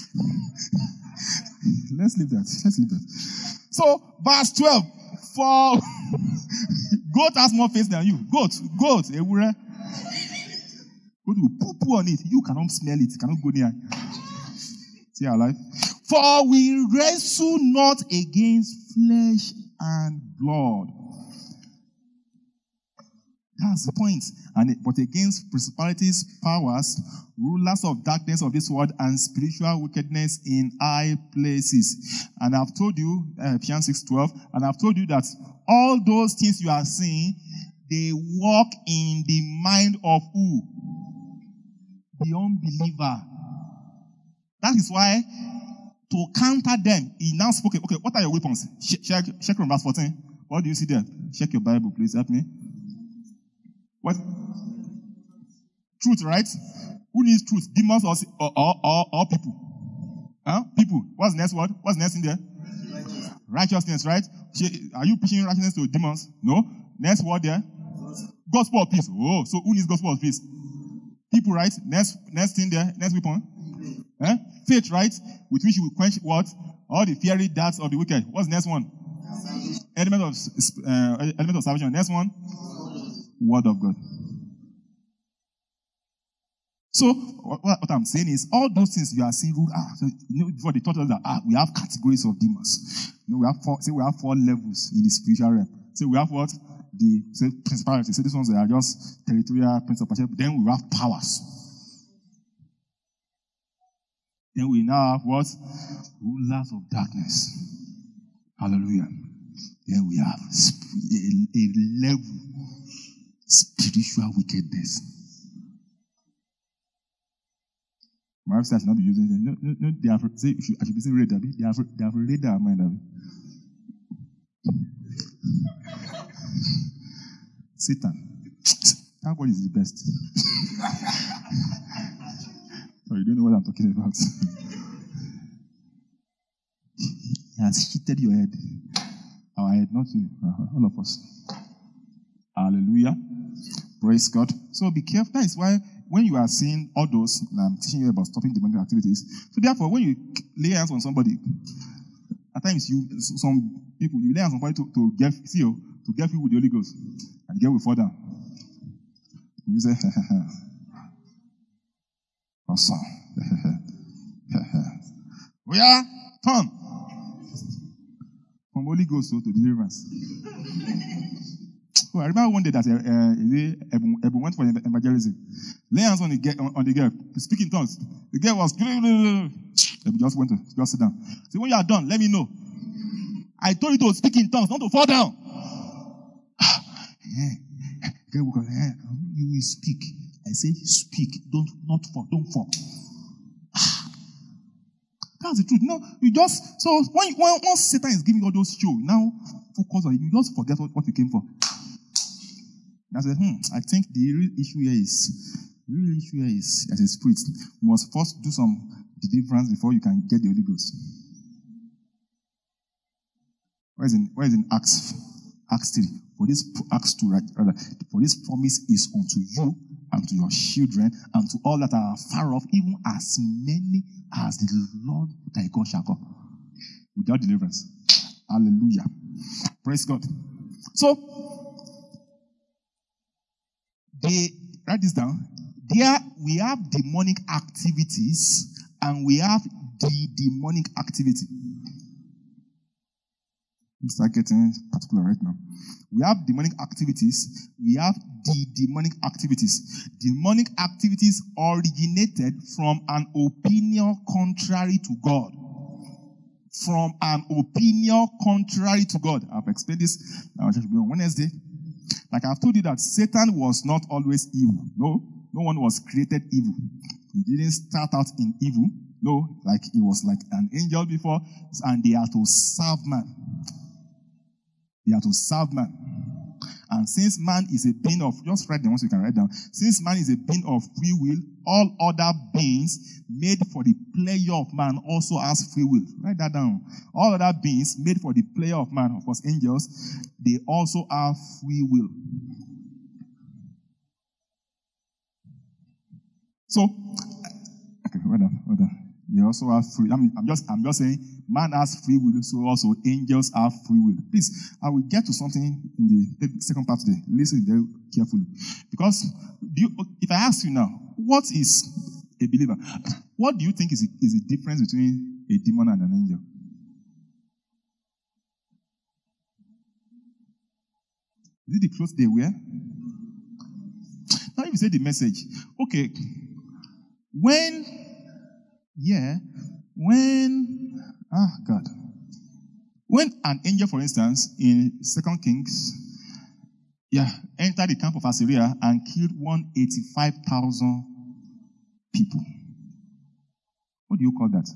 Let's leave that. Let's leave that. So, verse twelve. For goat has more face than you. Goat, goat, ewure. Goat will poo poo on it. You cannot smell it. Cannot go near. See our life. For we wrestle not against flesh and blood. That's the point. And it, but against principalities, powers, rulers of darkness of this world, and spiritual wickedness in high places. And I've told you, uh, Ephesians six twelve, and I've told you that all those things you are seeing, they walk in the mind of who? The unbeliever. That is why, to counter them, he now spoke, okay, what are your weapons? Check, check from verse fourteen. What do you see there? Check your Bible, please. Help me. What? Truth, right? Who needs truth? Demons or, or, or, or people? Huh? People. What's the next word? What's the next in there? Righteousness, righteousness, right? Are you preaching righteousness to demons? No. Next word there? Gospel of peace. Oh, so who needs gospel of peace? People, right? Next, next thing there? Next weapon? Eh? Faith, right? With which you will quench what? All the fiery darts of the wicked. What's the next one? Element of, uh, element of salvation. Next one? Word of God. So, what, what I'm saying is, all those things you are seeing, ah, so, you know, before they taught us that, ah, we have categories of demons. You know, we have four, say we have four levels in the spiritual realm. So we have what? The, say, principalities. So these ones are just territorial principalities. Then we have powers. Then we now have what? Rulers of darkness. Hallelujah. Then we have a, a level spiritual wickedness. My wife said I should not be using it. No, no, no, they have, say, I should be saying radar. They have, they have radar mind. Satan. Thank God is the best. So you don't know what I'm talking about. He has cheated your head. Our head, not you. All of us. Hallelujah. Praise God. So be careful. That is why when you are seeing all those, I'm teaching you about stopping demonic activities. So therefore, when you lay hands on somebody, at times you, some people, you lay hands on somebody to, to get, see you, to get filled with the Holy Ghost, and the girl will fall down. You say, awesome. We are turn from Holy Ghost to deliverance. So I remember one day that uh, uh, Ebu went for evangelism. Lay hands on the girl, on, on the girl, speak in tongues. The girl was, Ebu just went to just sit down. So when you are done, let me know. I told you to speak in tongues, not to fall down. Yeah. Girl will go, yeah, you will speak. I say speak, don't not fall, don't fall. That's the truth. No, you just so when, when once Satan is giving you all those show, now focus on it. You just forget what, what you came for. I said, hmm, I think the real issue here is, the real issue here is, as a spirit, you must first do some deliverance before you can get the Holy Ghost. Where is in, where is in Acts, Acts three? For this, Acts two, right, rather, for this promise is unto you and to your children and to all that are far off, even as many as the Lord thy God shall come. Without deliverance. Hallelujah. Praise God. So, they, write this down. There we have demonic activities and we have the demonic activity. Let's start getting particular right now. We have demonic activities. We have the demonic activities. Demonic activities originated from an opinion contrary to God. From an opinion contrary to God. I've explained this. Now I should be on Wednesday. Like I've told you that Satan was not always evil. No, no one was created evil. He didn't start out in evil. No, like he was like an angel before, and they are to serve man. They are to serve man. And since man is a being of, just write down once you can write down. Since man is a being of free will, all other beings made for the pleasure of man also has free will. Write that down. All other beings made for the pleasure of man, of course angels, they also have free will. So, okay, well done, well done. They also have free. I mean, I'm just, I'm just saying, man has free will, so also angels have free will. Please, I will get to something in the second part today. Listen very carefully, because do you, if I ask you now, what is a believer? What do you think is is the difference between a demon and an angel? Is it the clothes they wear? Now, if you say the message, okay, when, yeah, when, ah, God, when an angel, for instance, in Second Kings, yeah, entered the camp of Assyria and killed one hundred eighty-five thousand people. What do you call that?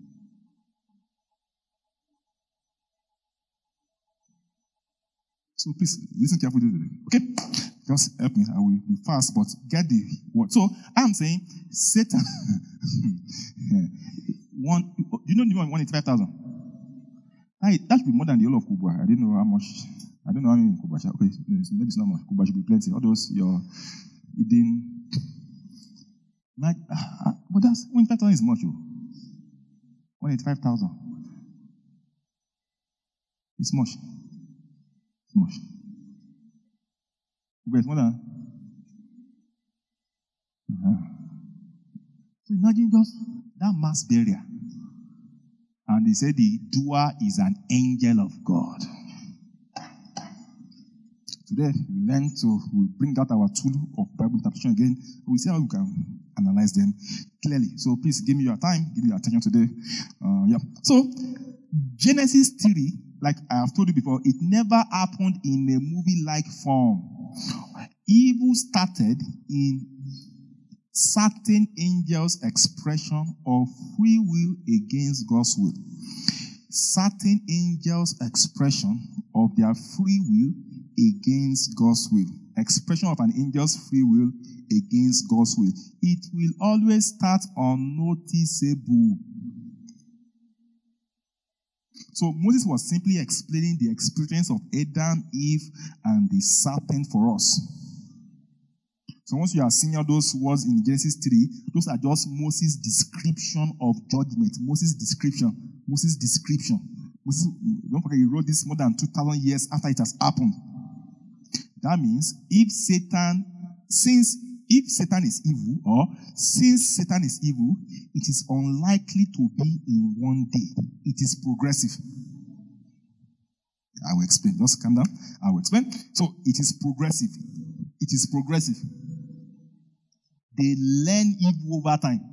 So please listen carefully to it. Okay? Just help me. I will be fast, but get the word. So I'm saying Satan. one, you know the one one eighty-five thousand. That should be more than the whole of Kubwa. I didn't know how much. I don't know how many Kubwa. Okay, maybe it's not much. Kubwa should be plenty. All those your eating. Like, uh, but that's one eighty-five thousand is much. Oh. one eighty-five thousand. It's much. It's much. It's more than. Uh-huh. So imagine just that mass burial. And they said the doer is an angel of God. Today, we learn to we bring out our tool of Bible interpretation again. We see how we can analyze them clearly. So please give me your time, give me your attention today. Uh, yeah. So Genesis three, like I have told you before, it never happened in a movie-like form. Evil started in certain angels' expression of free will against God's will. Certain angels' expression of their free will against God's will. Expression of an angel's free will against God's will. It will always start unnoticeable. So Moses was simply explaining the experience of Adam, Eve, and the serpent for us. So once you have seen all those words in Genesis three, those are just Moses' description of judgment. Moses' description. Moses' description. Moses, don't forget, he wrote this more than two thousand years after it has happened. That means if Satan, since if Satan is evil, or since Satan is evil, it is unlikely to be in one day. It is progressive. I will explain. Just calm down. I will explain. So it is progressive. It is progressive. They learn evil over time.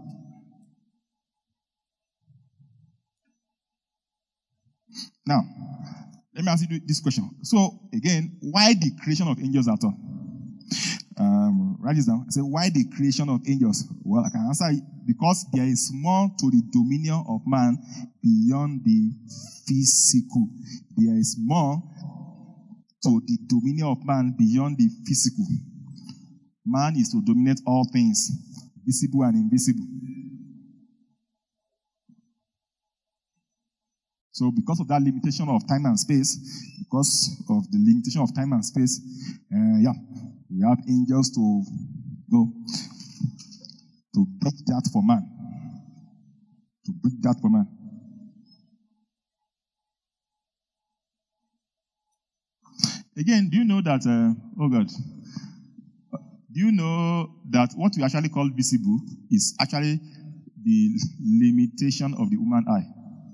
Now, let me ask you this question. So, again, why the creation of angels at all? Um, write this down. I say, why the creation of angels? Well, I can answer it because there is more to the dominion of man beyond the physical. There is more to the dominion of man beyond the physical. Man is to dominate all things, visible and invisible. So because of that limitation of time and space, because of the limitation of time and space, uh, yeah, we have angels to go to break that for man. To break that for man. Again, do you know that, uh, oh God, do you know that what we actually call visible is actually the limitation of the human eye?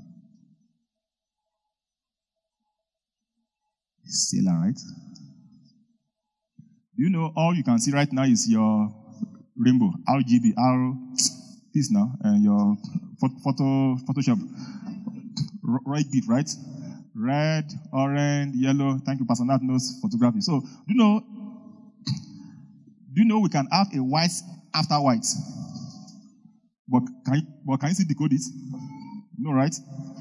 Sailor, right? Do you know all you can see right now is your rainbow, R G B, R, this now, and your photo, Photoshop, right bit, right? Red, orange, yellow. Thank you, Pastor Nat knows photography. So, do you know, do you know we can have a white after white? But can you, but can you see decode it? No, right?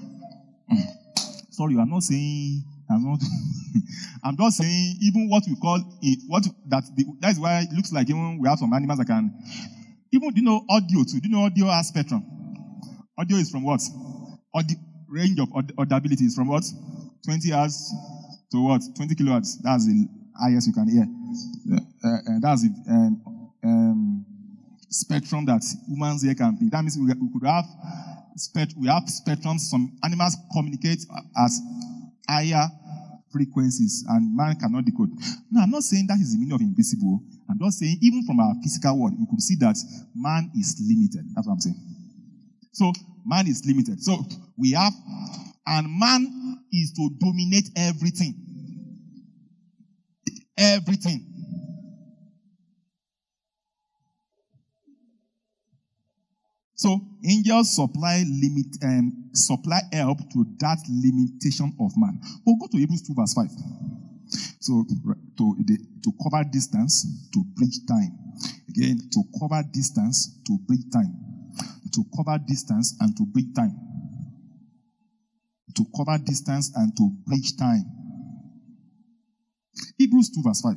Sorry, I'm not saying, I'm not, I'm just saying, even what we call it, what, that, the, that is why it looks like even we have some animals that can, even, do you know audio too? Do you know audio has spectrum? Audio is from what? Audio, range of audibility is from what? twenty hertz to what? twenty kilohertz. That's the highest you can hear. Uh, and that's the um, um, spectrum that humans here can pick. That means we, we could have spect- we have spectrums. Some animals communicate at higher frequencies, and man cannot decode. No, I'm not saying that is the meaning of invisible. I'm just saying, even from our physical world, we could see that man is limited. That's what I'm saying. So, man is limited. So, we have, and man is to dominate everything. Everything. So, angels supply limit, um, supply help to that limitation of man. But go to Hebrews two verse five. So, to, the, to cover distance, to bridge time. Again, to cover distance, to bridge time. To cover distance and to bridge time. To cover distance and to bridge time. Hebrews two verse five.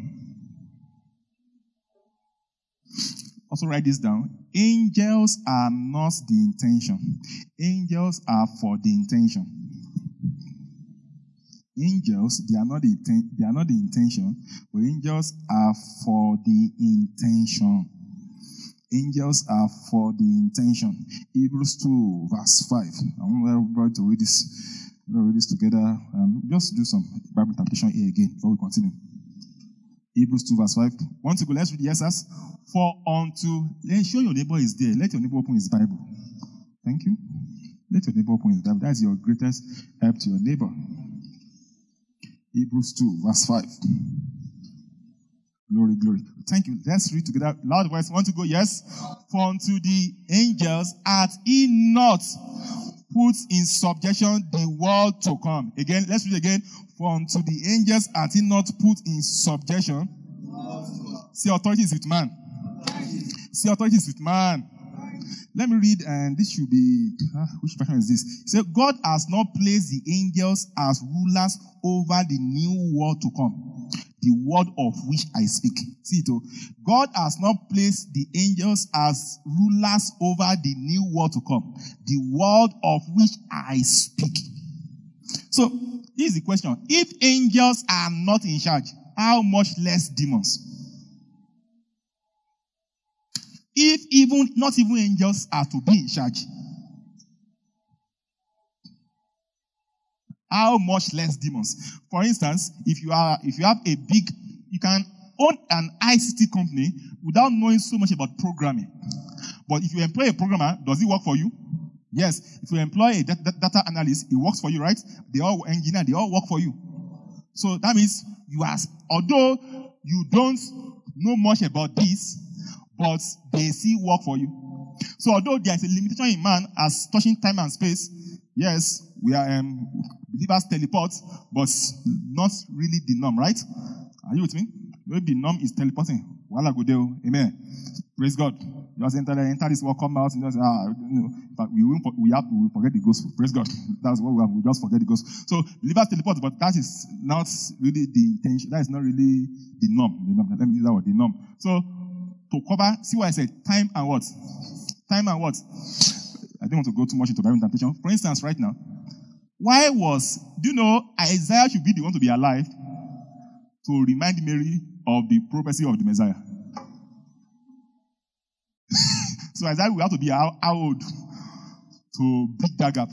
Also write this down. Angels are not the intention. Angels are for the intention. Angels, they are not the they are not the intention, but angels are for the intention. Angels are for the intention. Hebrews two verse five. I want everybody to read this. We'll read this together and just do some Bible interpretation here again before we continue. Hebrews two verse five. One to go, let's read the answers. For unto, then show your neighbor is there. Let your neighbor open his Bible. Thank you. Let your neighbor open his Bible. That is your greatest help to your neighbor. Hebrews two verse five. Glory, glory. Thank you. Let's read together. Loud voice. Want to go? Yes. For unto the angels hath he not put in subjection the world to come. Again, let's read again. For unto the angels hath he not put in subjection. See, authority is with man. See, authority is with man. Let me read, and this should be, uh, which version is this? It says, God has not placed the angels as rulers over the new world to come, the word of which I speak. See it, oh. God has not placed the angels as rulers over the new world to come, the word of which I speak. So, here's the question. If angels are not in charge, how much less demons? if even, not even angels are to be in charge, how much less demons? For instance, if you are, if you have a big, you can own an I C T company without knowing so much about programming. But if you employ a programmer, does it work for you? Yes. If you employ a data analyst, it works for you, right? They all engineer, they all work for you. So that means you are, although you don't know much about this, but they still work for you. So although there is a limitation in man as touching time and space, yes, we are um, believers teleport, but not really the norm, right? Are you with me? Maybe the norm is teleporting. Wala go there. Amen. Praise God. Just enter, enter this world, come out, and just, ah, you know, but we will, we have to forget the gospel. Praise God. That's what we have. We just forget the gospel. So believers teleport, but that is not really the intention. That is not really the norm. The norm. Let me use that word, the norm. So to cover, see what I said, time and what? Time and what? I don't want to go too much into Bible interpretation. For instance, right now, why was, do you know, Isaiah should be the one to be alive to remind Mary of the prophecy of the Messiah? So Isaiah will have to be how, how old to bridge that gap?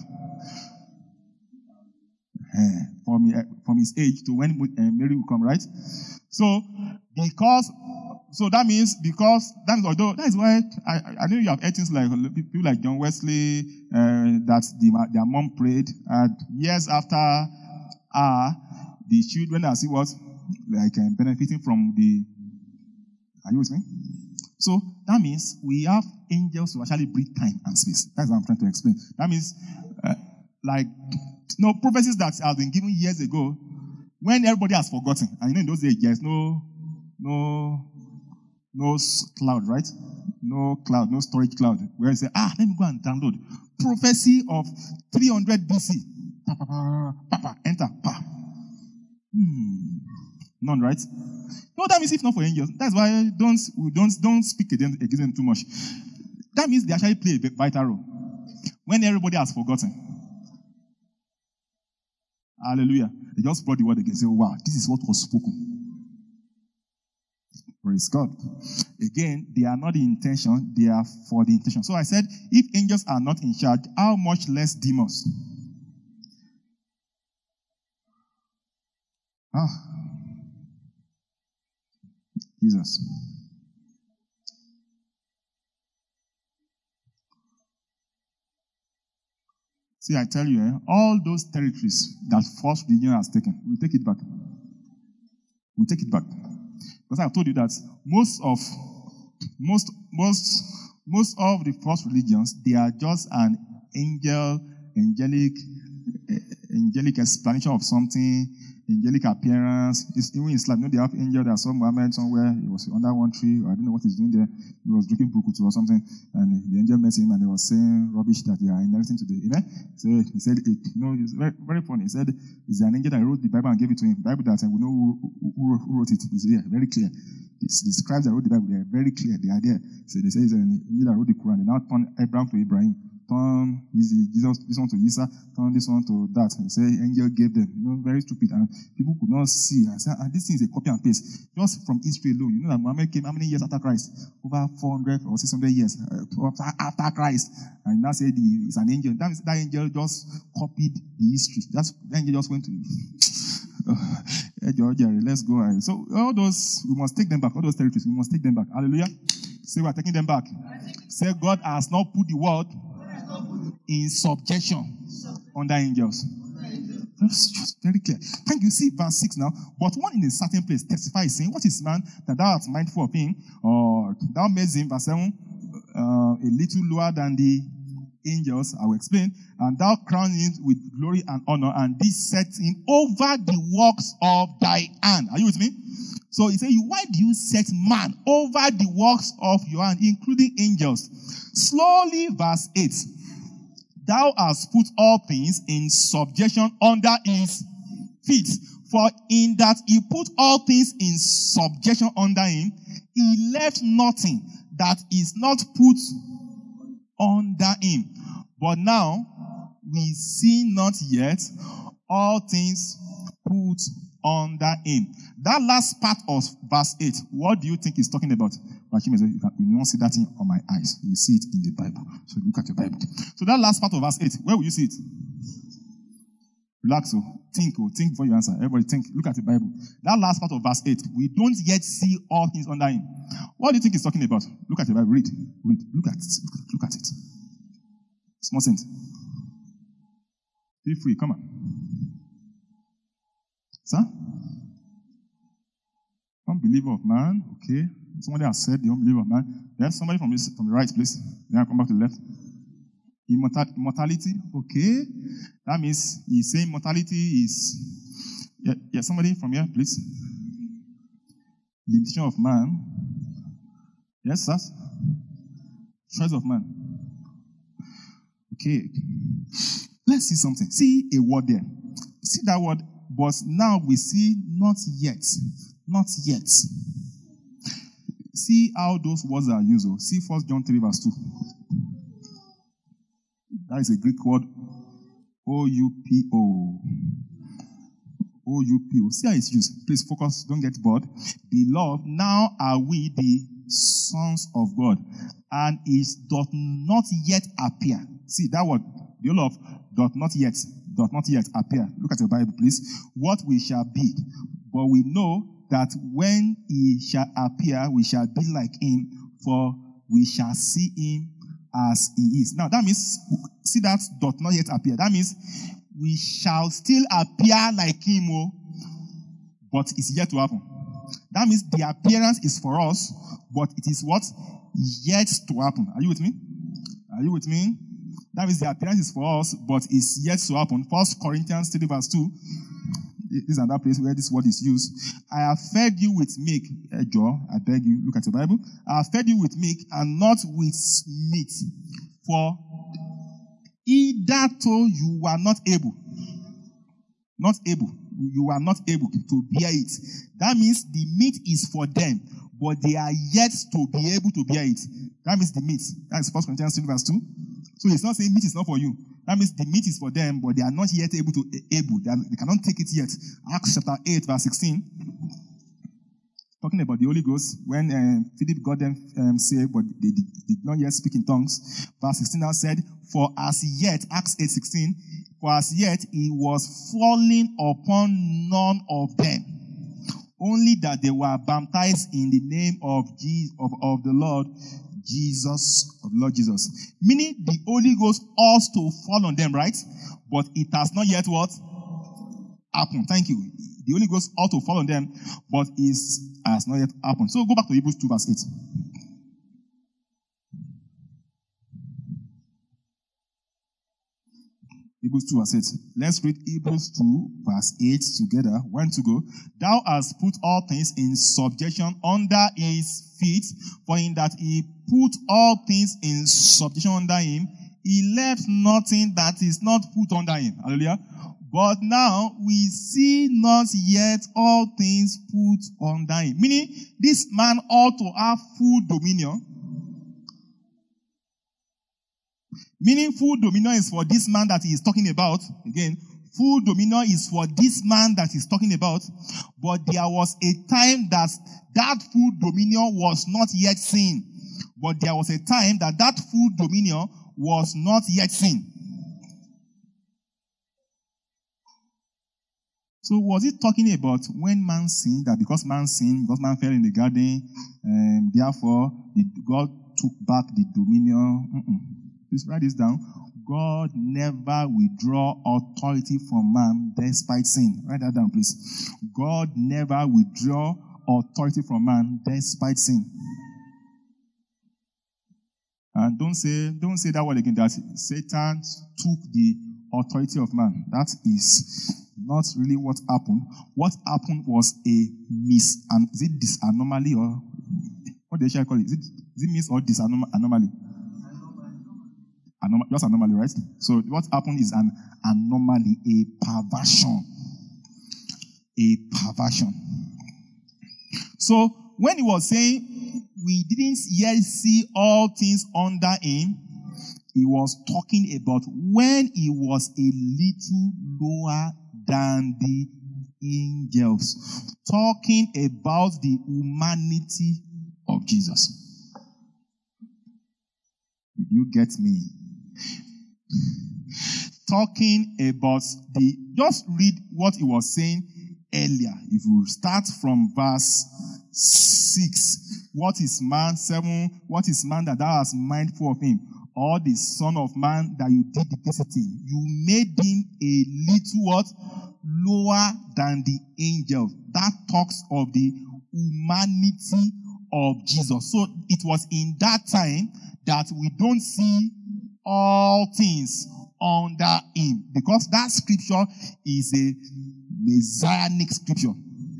Uh, from, uh, from his age to when uh, Mary will come, right? So, because, so that means, because, that means, although, that is why, I, I know you have heard things like, people like John Wesley, uh, that the, their mom prayed, and years after, uh, the children are see what, like, um, benefiting from the, are you with me? So, that means we have angels who actually breathe time and space. That's what I'm trying to explain. That means, uh, like, no prophecies that have been given years ago, when everybody has forgotten, and you know in those days there's no, no, no cloud, right? No cloud, no storage cloud, where you say, ah, let me go and download prophecy of three hundred B C. Pa, pa, pa, pa, pa, enter, pa. Hmm. None, right? No, that means if not for angels. That's why don't don't don't speak against, against them too much. That means they actually play a vital role when everybody has forgotten. Hallelujah. They just brought the word again and say, wow, this is what was spoken. Praise God. Again, they are not the intention, they are for the intention. So I said, if angels are not in charge, how much less demons? Ah. Jesus. See, I tell you, eh, all those territories that false religion has taken, we take it back. We take it back. Because I've told you that most of, most, most, most of the false religions, they are just an angel, angelic, angelic explanation of something, angelic appearance. It's, even in Islam, you know, they have angel that saw Muhammad somewhere. He was under one tree, or I don't know what he's doing there. He was drinking brukutu or something, and the angel met him, and they were saying rubbish that they are inheriting today. Amen. So he said, it, you know, it's very, very funny. He said, "Is there an angel that wrote the Bible and gave it to him? Bible that uh, we know who, who, who wrote it. It's yeah, very clear. It's, the scribes that wrote the Bible, they are very clear. They are there. So they say it's an angel that wrote the Quran. They now turn Abraham to Ibrahim. Turn Jesus, this one to Isa, turn this one to that. They say angel gave them. You know, very stupid. And people could not see. I said, and this thing is a copy and paste. Just from history alone. You know that Muhammad came how many years after Christ? Over four hundred or six hundred years uh, after Christ. And now said it's an angel. That, that angel just copied the history. That's, the angel just went to hey, George, let's go. So all those, we must take them back. All those territories, we must take them back. Hallelujah. Say we are taking them back. Say God has not put the world in subjection under angels. That's just very clear. Can you see verse six now? But one in a certain place testifies, saying, what is man that thou art mindful of him? Or thou makest him, verse seven, uh, a little lower than the angels, I will explain. And thou crown him with glory and honor, and this sets him over the works of thy hand. Are you with me? So he said, why do you set man over the works of your hand, including angels? Slowly, verse eight. Thou hast put all things in subjection under his feet. For in that he put all things in subjection under him, he left nothing that is not put under him. But now we see not yet all things put under him. That last part of verse eight, what do you think he's talking about? You will not see that thing on my eyes. You will see it in the Bible. So look at your Bible. So that last part of verse eight, where will you see it? Relax, oh. Think, oh. Think before you answer. Everybody think. Look at the Bible. That last part of verse eight, we don't yet see all things under him. What do you think he's talking about? Look at the Bible. Read. Read. Look at it. Look at it. Small sense. Feel free. Come on. Sir? Unbeliever of man. Okay. Somebody has said the unbeliever of man. There's somebody from, this, from the right place. Then I come back to the left. Immortal, immortality. Okay. That means he's saying mortality is... Yeah, yeah, somebody from here, please. Limitation of man. Yes, sir? Choice of man. Okay. Let's see something. See a word there. See that word, but now we see not yet. Not yet. See how those words are used. See First John three verse two. That is a Greek word. O U P O. O U P O. See how it's used. Please focus. Don't get bored. Beloved, now are we the sons of God, and it doth not yet appear. See that word. Beloved, doth not yet. Doth not yet appear. Look at your Bible, please. What we shall be. But we know that when he shall appear, we shall be like him, for we shall see him as he is. Now, that means, see that doth not yet appear. That means, we shall still appear like him, oh, but it's yet to happen. That means the appearance is for us, but it is what? Yet to happen. Are you with me? Are you with me? That means the appearance is for us, but it's yet to happen. First Corinthians three verse two. This is another place where this word is used. I have fed you with milk. Uh, Joe, I beg you, look at your Bible. I have fed you with milk and not with meat. For hitherto you were not able. Not able. You are not able to bear it. That means the meat is for them, but they are yet to be able to bear it. That means the meat. That is First Corinthians three verse two. So it's not saying meat is not for you. That means the meat is for them, but they are not yet able to able. They, are, they cannot take it yet. Acts chapter eight, verse sixteen. Talking about the Holy Ghost, when um, Philip got them um, saved, but they did, did not yet speak in tongues. Verse sixteen now said, "For as yet," Acts eight sixteen, "for as yet he was falling upon none of them, only that they were baptized in the name of Jesus, of, of the Lord Jesus, of Lord Jesus." Meaning the Holy Ghost ought to fall on them, right? But it has not yet what? Happened. Thank you. The Holy Ghost ought to fall on them, but it has not yet happened. So go back to Hebrews two verse eight. Hebrews two verse eight. Let's read Hebrews two verse eight together. One to go. Thou hast put all things in subjection under his feet, for in that he put all things in subjection under him, he left nothing that is not put under him. Hallelujah. But now we see not yet all things put under him. Meaning, this man ought to have full dominion. Meaning, full dominion is for this man that he is talking about. Again, full dominion is for this man that he's talking about. But there was a time that that full dominion was not yet seen. But there was a time that that full dominion was not yet seen. So was it talking about when man sinned, that because man sinned, because man fell in the garden, um, therefore God took back the dominion? Mm-mm. Please write this down. God never withdraw authority from man despite sin. Write that down, please. God never withdraw authority from man despite sin. And don't say, don't say that word again, that Satan took the authority of man. That is not really what happened. What happened was a mis, and is it this anomaly, or what they shall call it? Is it, is it mis or this anom- anomaly? Anom- just anomaly, right? So what happened is an anomaly, a perversion. A perversion. So when he was saying we didn't yet see all things under him, he was talking about when he was a little lower than the angels, talking about the humanity of Jesus. Did you get me? Talking about the, just read what he was saying earlier. If you start from verse six, what is man? Seven, what is man that thou hast mindful of him? Or the son of man that you did visiting. You made him a little what? Lower than the angels. That talks of the humanity of Jesus. So it was in that time that we don't see all things under him, because that scripture is a messianic scripture.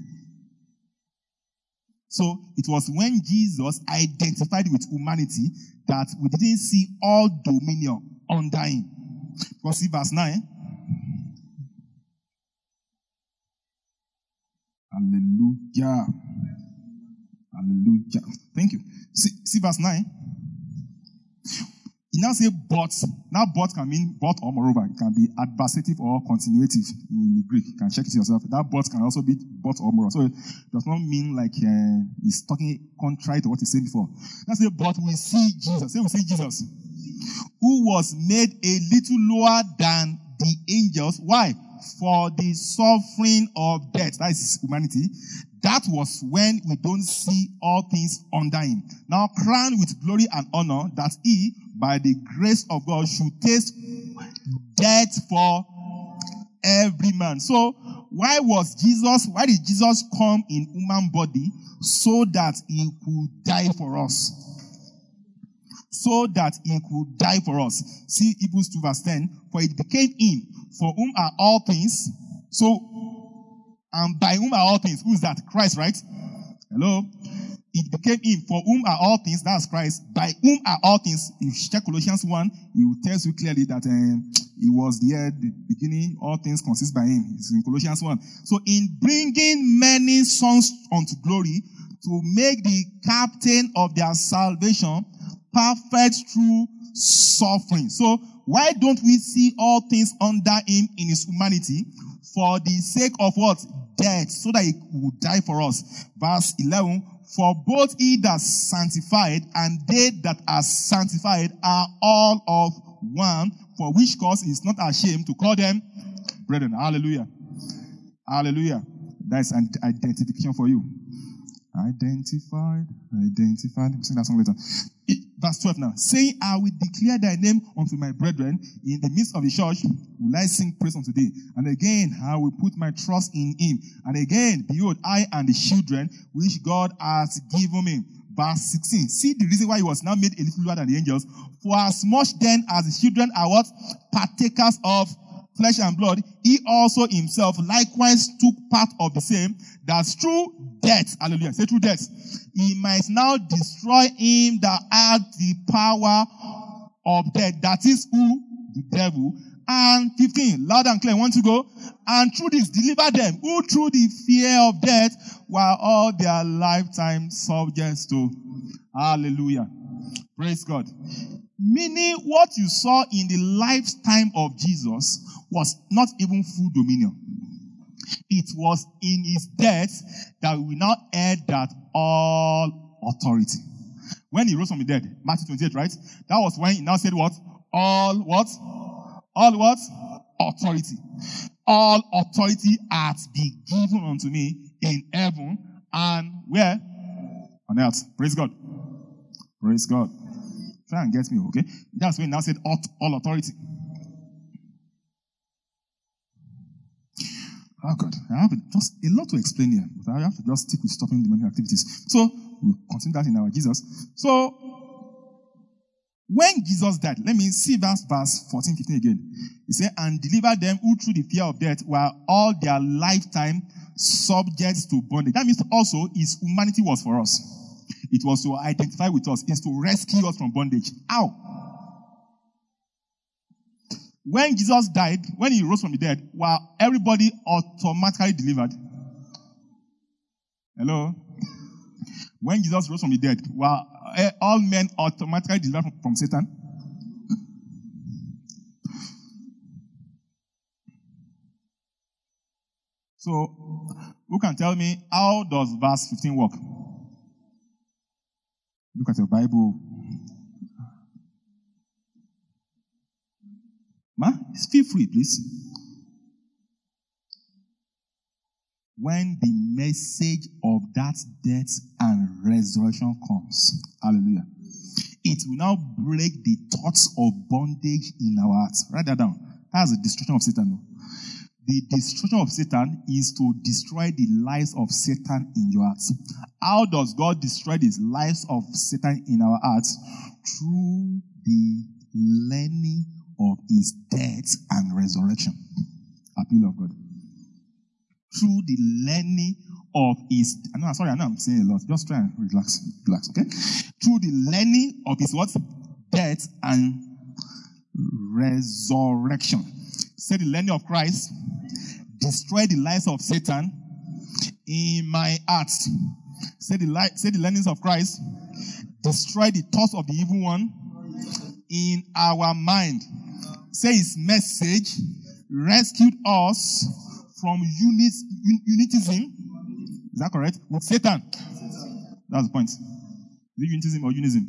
So it was when Jesus identified with humanity that we didn't see all dominion under him. Because see verse nine. Hallelujah. Hallelujah. Thank you. See, see verse nine. He now say but. Now but can mean but or moreover. It can be adversative or continuative in the Greek. You can check it yourself. That but can also be but or moreover. So it does not mean like uh, he's talking contrary to what he said before. Now say but we see Jesus. Say we see Jesus. Who was made a little lower than the angels. Why? For the suffering of death. That is humanity. That was when we don't see all things under him. Now crowned with glory and honor, that he, by the grace of God, should taste death for every man. So why was Jesus, why did Jesus come in human body? So that he could die for us. So that he could die for us. See Hebrews two verse ten. For it became him, for whom are all things. So, and by whom are all things? Who is that? Christ, right? Hello? It became him, for whom are all things. That's Christ. By whom are all things? If you check Colossians one, he will tell you clearly that um, he was the head, the beginning, all things consist by him. It's in Colossians one. So in bringing many sons unto glory, to make the captain of their salvation perfect through suffering. So why don't we see all things under him in his humanity? For the sake of what? Death, so that he would die for us. Verse eleven, for both he that sanctified and they that are sanctified are all of one, for which cause he is not ashamed to call them brethren. Hallelujah. Hallelujah. That's an identification for you. Identified, identified. We'll sing that song later. It, verse twelve now. Saying, I will declare thy name unto my brethren. In the midst of the church will I sing praise unto thee. And again, I will put my trust in him. And again, behold, I and the children which God has given me. Verse sixteen. See the reason why he was now made a little lower than the angels. For as much then as the children are what? Partakers of flesh and blood, he also himself likewise took part of the same, that through death, hallelujah, say through death, he might now destroy him that had the power of death. That is who? The devil. And fifteen, loud and clear, want to go? And through this, deliver them, who through the fear of death were all their lifetime subject to. Hallelujah. Praise God. Meaning what you saw in the lifetime of Jesus was not even full dominion. It was in his death that we now heard that all authority. When he rose from the dead, Matthew twenty-eight, right? That was when he now said what? All what? All what? Authority. All authority has been given unto me in heaven and where? On earth. Praise God. Praise God. Try and get me, okay? That's when he now said all, all authority. Oh God, I have just a lot to explain here, but I have to just stick with stopping demonic activities. So, we'll continue that in our Jesus. So, when Jesus died, let me see verse, verse fourteen, fifteen again. He said, and deliver them who through the fear of death were all their lifetime subject to bondage. That means also his humanity was for us. It was to identify with us. It's to rescue us from bondage. How? When Jesus died, when he rose from the dead, were everybody automatically delivered? Hello? When Jesus rose from the dead, were all men automatically delivered from, from Satan? So, who can tell me how does verse fifteen work? Look at your Bible. Ma, feel free, please. When the message of that death and resurrection comes, hallelujah, it will now break the thoughts of bondage in our hearts. Write that down. That's the destruction of Satan. The destruction of Satan is to destroy the lives of Satan in your hearts. How does God destroy the lives of Satan in our hearts? Through the learning of his death and resurrection. Appeal of God. Through the learning of his, I know, sorry, I know I'm saying a lot. Just try and relax, relax, okay? Through the learning of his what? Death and resurrection. Say the learning of Christ, destroy the lives of Satan in my heart. Say the li- say the learnings of Christ, destroy the thoughts of the evil one in our mind. Say his message rescued us from unit, un, unitism. Is that correct? With Satan. That's the point. Is it unitism or unism?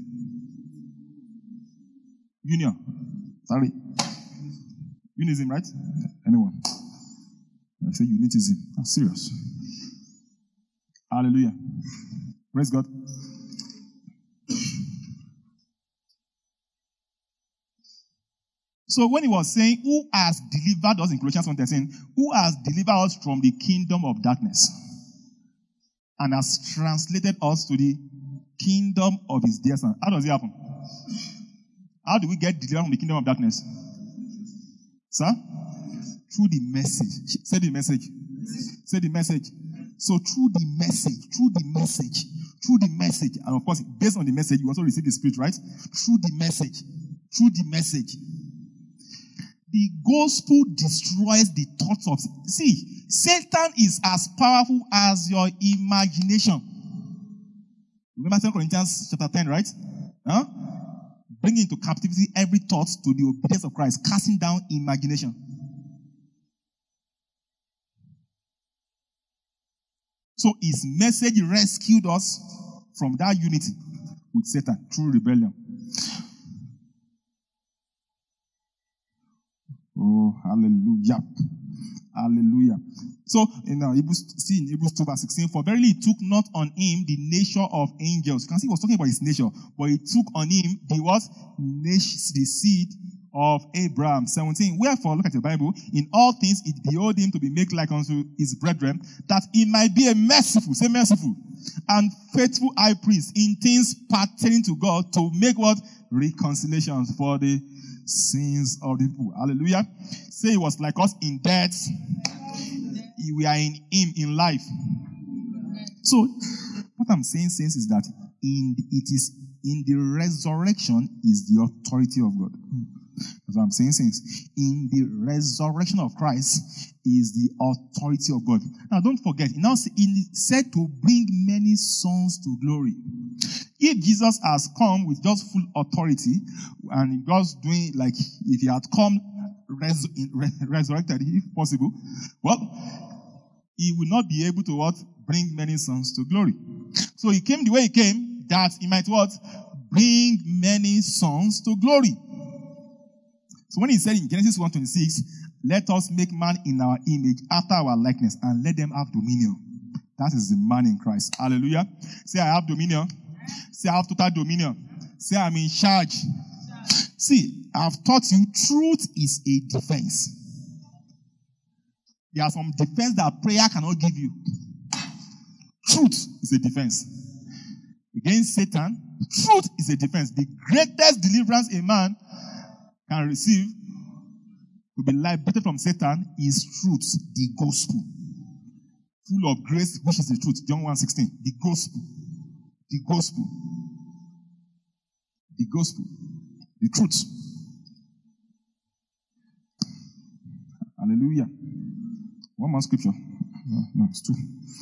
Union. Sorry. Unism, right? Anyone? I say unitism. I'm serious. Hallelujah. Praise God. So when he was saying, who has delivered us in Colossians one thirteen, who has delivered us from the kingdom of darkness and has translated us to the kingdom of his dear son. How does it happen? How do we get delivered from the kingdom of darkness? Sir? Through the message. Say the message. Say the message. So through the message, through the message, through the message, and of course, based on the message, you also receive the Spirit, right? Through the message. Through the message. The gospel destroys the thoughts of... See, Satan is as powerful as your imagination. Remember Second Corinthians chapter ten, right? Huh? Bringing into captivity every thought to the obedience of Christ, casting down imagination. So his message rescued us from that unity with Satan through rebellion. Oh, hallelujah. Hallelujah. So, in uh, Hebrews, see in Hebrews two verse sixteen, for verily he took not on him the nature of angels. You can see he was talking about his nature, but he took on him the what? The seed of Abraham. seventeen, wherefore, look at your Bible, in all things it behoved him to be made like unto his brethren, that he might be a merciful, say merciful, and faithful high priest in things pertaining to God, to make what? Reconciliations for the sins of the people. Hallelujah. Say he was like us in death. We are in him in life. So, what I'm saying, saints, is that in the, it is in the resurrection is the authority of God. That's what I'm saying, saints. In the resurrection of Christ is the authority of God. Now, don't forget, he now said to bring many sons to glory. If Jesus has come with just full authority and just doing like if he had come res- resurrected, if possible, well, he will not be able to what? Bring many sons to glory. So he came the way he came, that he might what? Bring many sons to glory. So when he said in Genesis one twenty-six, let us make man in our image after our likeness and let them have dominion. That is the man in Christ. Hallelujah. Say, I have dominion. Say, I have total dominion. Say, I'm in charge. See, I've taught you truth is a defense. There are some defense that prayer cannot give you. Truth is a defense. Against Satan, truth is a defense. The greatest deliverance a man can receive to be liberated from Satan is truth, the gospel. Full of grace, which is the truth. John one sixteen. The gospel. The gospel. The gospel. The truth. Hallelujah. One more scripture. No, no, it's two.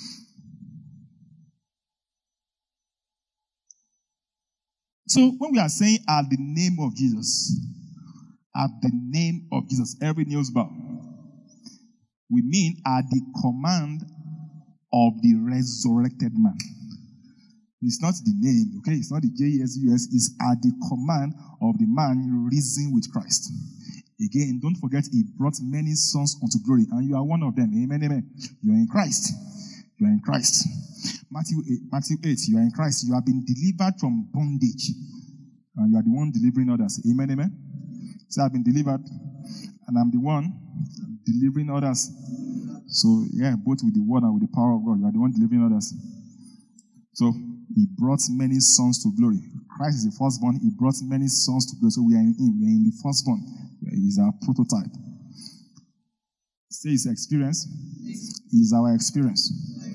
So when we are saying at the name of Jesus, at the name of Jesus, every knee bow, we mean at the command of the resurrected man. It's not the name, okay? It's not the J E S U S. It's at the command of the man risen with Christ. Again, don't forget, he brought many sons unto glory, and you are one of them. Amen, amen. You are in Christ. You are in Christ. Matthew eight, Matthew eight, you are in Christ. You have been delivered from bondage, and you are the one delivering others. Amen, amen. So I've been delivered, and I'm the one delivering others. So, yeah, both with the word and with the power of God, you are the one delivering others. So, he brought many sons to glory. Christ is the firstborn. He brought many sons to glory. So, we are in him. We are in the firstborn. He is our prototype. Say his experience. He is our experience.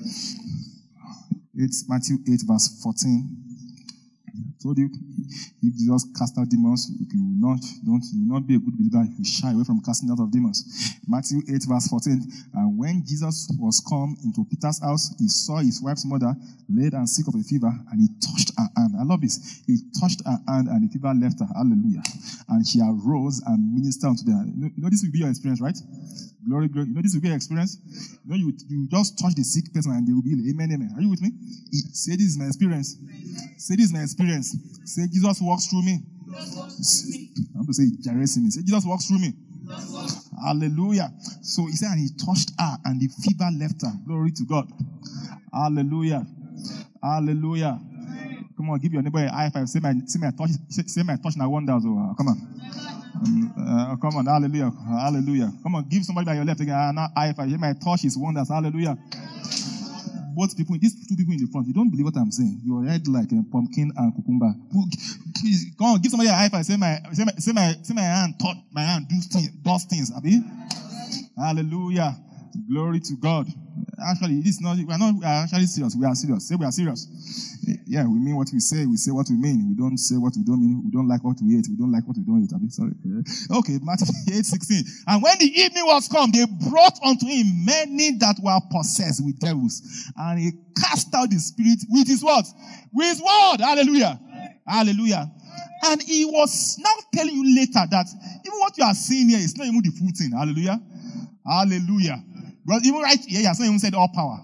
It's Matthew eight, verse fourteen. I told you, if Jesus cast out demons, you will not, don't, you will not be a good believer if you shy away from casting out of demons. Matthew eight, verse fourteen. And when Jesus was come into Peter's house, he saw his wife's mother laid and sick of a fever, and he touched her hand. I love this. He touched her hand, and the fever left her. Hallelujah. And she arose and ministered unto them. You know, you know this will be your experience, right? Glory, glory. You know this will be your experience? You know, you, you just touch the sick person and they will be healed. Amen, amen. Are you with me? He, say this is my experience. Say this is my experience. Say Jesus walks through me. I want to say gyrates me. Say Jesus walks through me. Hallelujah. So he said, and he touched her, and the fever left her. Glory to God. Hallelujah. Hallelujah. Come on, give your neighbor a high five. Say my, say my touch. Say, say my touch now wonders. Oh, come on. Um, uh, come on, hallelujah, hallelujah. Come on, give somebody by your left again. Uh, high five. My touch is wonders. Hallelujah. Both people, these two people in the front, you don't believe what I'm saying. Your head like a pumpkin and cucumber. Please, come on, give somebody a high five. Say my, say my, say my, say my hand, touch my hand, do things, does things. Abi? Hallelujah. Glory to God. Actually, this is not, we are not we are actually serious. We are serious. Say we are serious. Yeah, we mean what we say. We say what we mean. We don't say what we don't mean. We don't like what we hate. We don't like what we don't hate. I mean, sorry. Okay, Matthew eight sixteen. And when the evening was come, they brought unto him many that were possessed with devils. And he cast out the spirit with his what? With his word. Hallelujah. Hallelujah. And he was now telling you later that even what you are seeing here is not even the full thing. Hallelujah. Hallelujah. But even right here, he has not even said all power.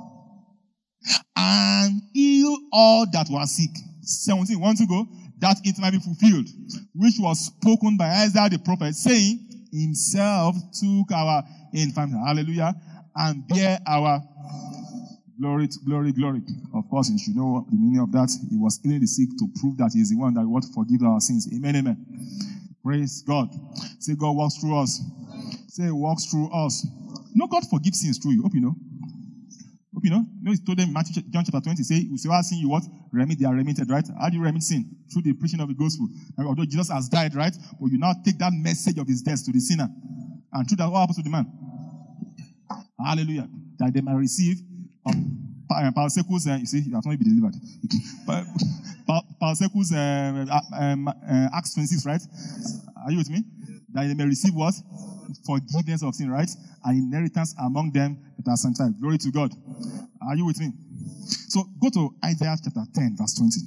And heal all that were sick. seventeen, one to go. That it might be fulfilled, which was spoken by Isaiah the prophet, saying, himself took our infirmity. Hallelujah. And bear our glory, to glory, glory. Of course, you should know the meaning of that. He was healing the sick to prove that he is the one that will forgive our sins. Amen, amen. Praise God. Say God walks through us. Say he walks through us. No, God forgives sins through you. Hope you know. Hope you know. You know, he told them in Matthew, John chapter twenty, say, whosoever sin you what? Remit, they are remitted, right? How do you remit sin? Through the preaching of the gospel. And although Jesus has died, right? But you now take that message of his death to the sinner. And through that, what happens to the man? Hallelujah. That they might receive um, Paul's, uh, you see, you have not been delivered. Paul's uh, um, uh, Acts twenty-six, right? Are you with me? That they may receive what? Forgiveness of sin, right? And inheritance among them that are sanctified. Glory to God. Are you with me? So go to Isaiah chapter ten, verse twenty.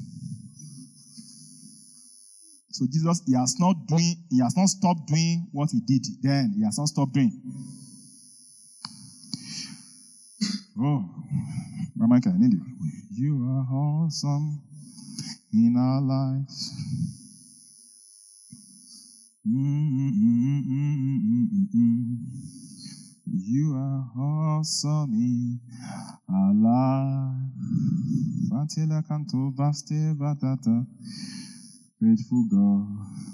So Jesus, he has not doing, he has not stopped doing what he did then. He has not stopped doing. Oh, Mama, I need you. You are awesome in our lives. Mm-mm-mm-mm-mm-mm-mm. You are awesome in our life. Vantela canto vaste vatata. Grateful God.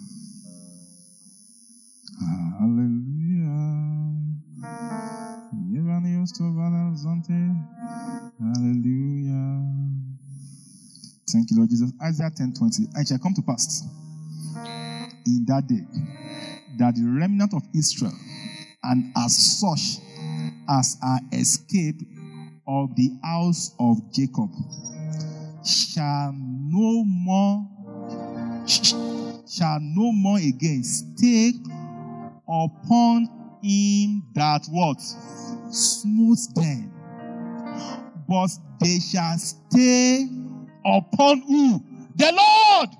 Hallelujah. Hallelujah. Thank you, Lord Jesus. Isaiah ten twenty. And it shall come to pass in that day that the remnant of Israel, and as such as are escaped of the house of Jacob, shall no more shall no more again stay upon him that what? Smote them. But they shall stay upon who? The Lord,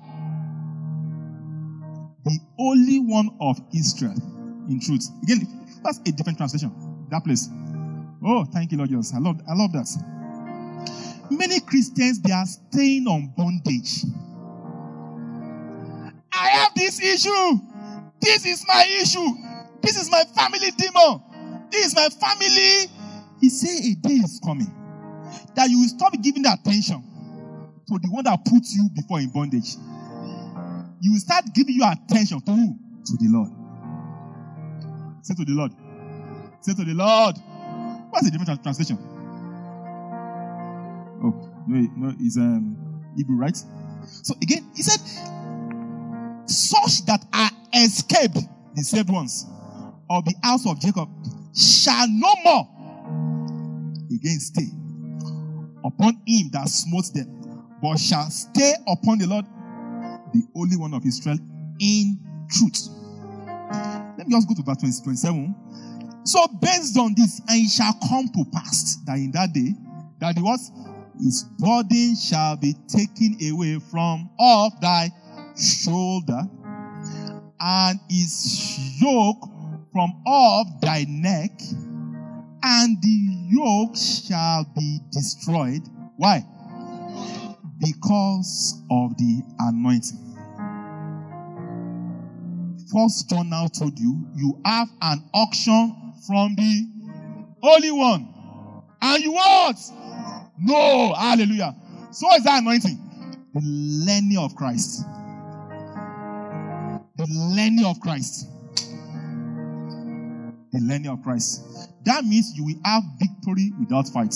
the only one of Israel. In truth. Again, that's a different translation. That place. Oh, thank you, Lord Jesus. I love, I love that. Many Christians, they are staying on bondage. I have this issue. This is my issue. This is my family demon. This is my family. He said a day is coming that you will stop giving the attention to the one that puts you before in bondage. You will start giving your attention to who? To the Lord. Say to the Lord. Say to the Lord. What's the different translation? Oh, no, no, it's um, Hebrew, right? So again, he said, such that are escaped, the saved ones, of the house of Jacob, shall no more again stay upon him that smote them, but shall stay upon the Lord, the Holy One of Israel, in truth. Let me just go to verse twenty-seven. So based on this, and it shall come to pass that in that day, that the what? His burden shall be taken away from off thy shoulder, and his yoke from off thy neck, and the yoke shall be destroyed. Why? Because of the anointing. First John now told you, you have an auction from the Holy One. And you what? No. Hallelujah. So what is that anointing? The learning of Christ. The learning of Christ. The learning of Christ. That means you will have victory without fight.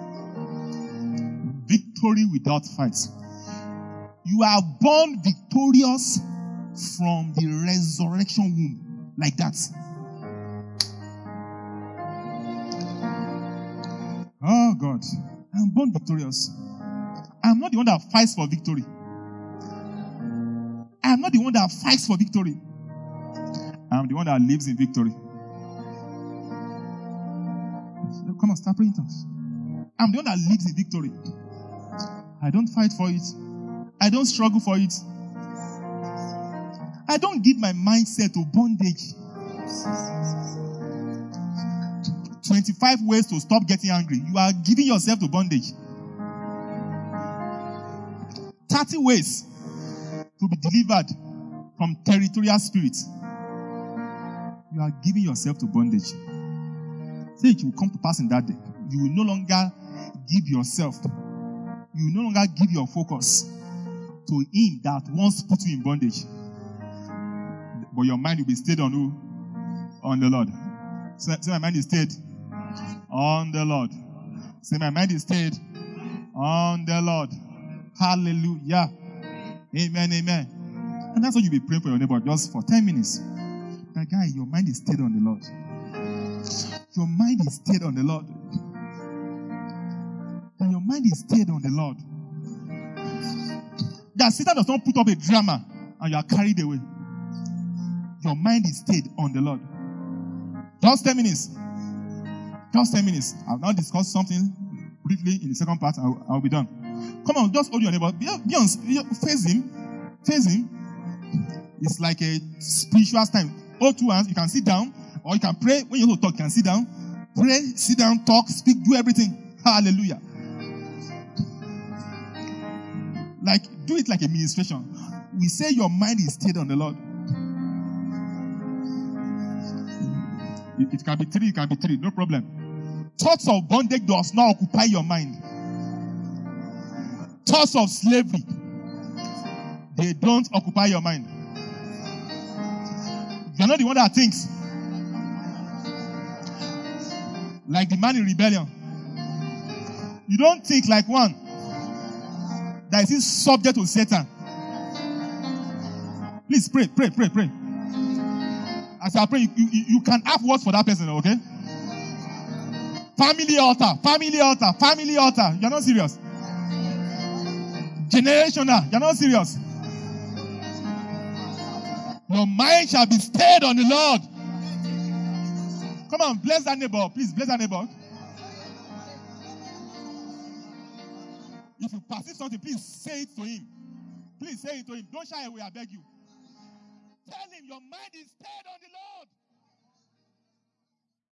Victory without fight. You are born victorious from the resurrection womb. Like that. Oh God. I'm born victorious. I'm not the one that fights for victory. I'm not the one that fights for victory. I'm the one that lives in victory. Come on, start praying tongues. I'm the one that lives in victory. I don't fight for it. I don't struggle for it. I don't give my mindset to bondage. twenty-five ways to stop getting angry. You are giving yourself to bondage. thirty ways to be delivered from territorial spirits. You are giving yourself to bondage. Say it will come to pass in that day. You will no longer give yourself. You will no longer give your focus to him that once put you in bondage. But your mind will be stayed on who? On the Lord. Say, say my mind is stayed on the Lord. Say my mind is stayed on the Lord. Hallelujah. Amen, amen. And that's what you'll be praying for your neighbor just for ten minutes. That guy, your mind is stayed on the Lord. Your mind is stayed on the Lord. And your mind is stayed on the Lord. That Satan does not put up a drama and you are carried away. Your mind is stayed on the Lord. Just ten minutes. Just ten minutes. I'll now discuss something briefly in the second part. I'll, I'll be done. Come on, just hold your neighbor. Be, be on, face him. Face him. It's like a spiritual time. Hold two hands. You can sit down. Or you can pray. When you want to talk, you can sit down. Pray, sit down, talk, speak, do everything. Hallelujah. Like, do it like a ministration. We say your mind is stayed on the Lord. It, it can be three, it can be three, no problem. Thoughts of bondage does not occupy your mind. Thoughts of slavery, they don't occupy your mind. You're not the one that thinks. Like the man in rebellion. You don't think like one that is subject to Satan. Please pray, pray, pray, pray. As I pray, you, you, you can have words for that person, okay? Family altar, family altar, family altar. You're not serious. Generational, you're not serious. Your mind shall be stayed on the Lord. Come on, bless that neighbor. Please, bless that neighbor. If you perceive something, please say it to him. Please say it to him. Don't shy away, I beg you. Tell him your mind is stayed on the Lord.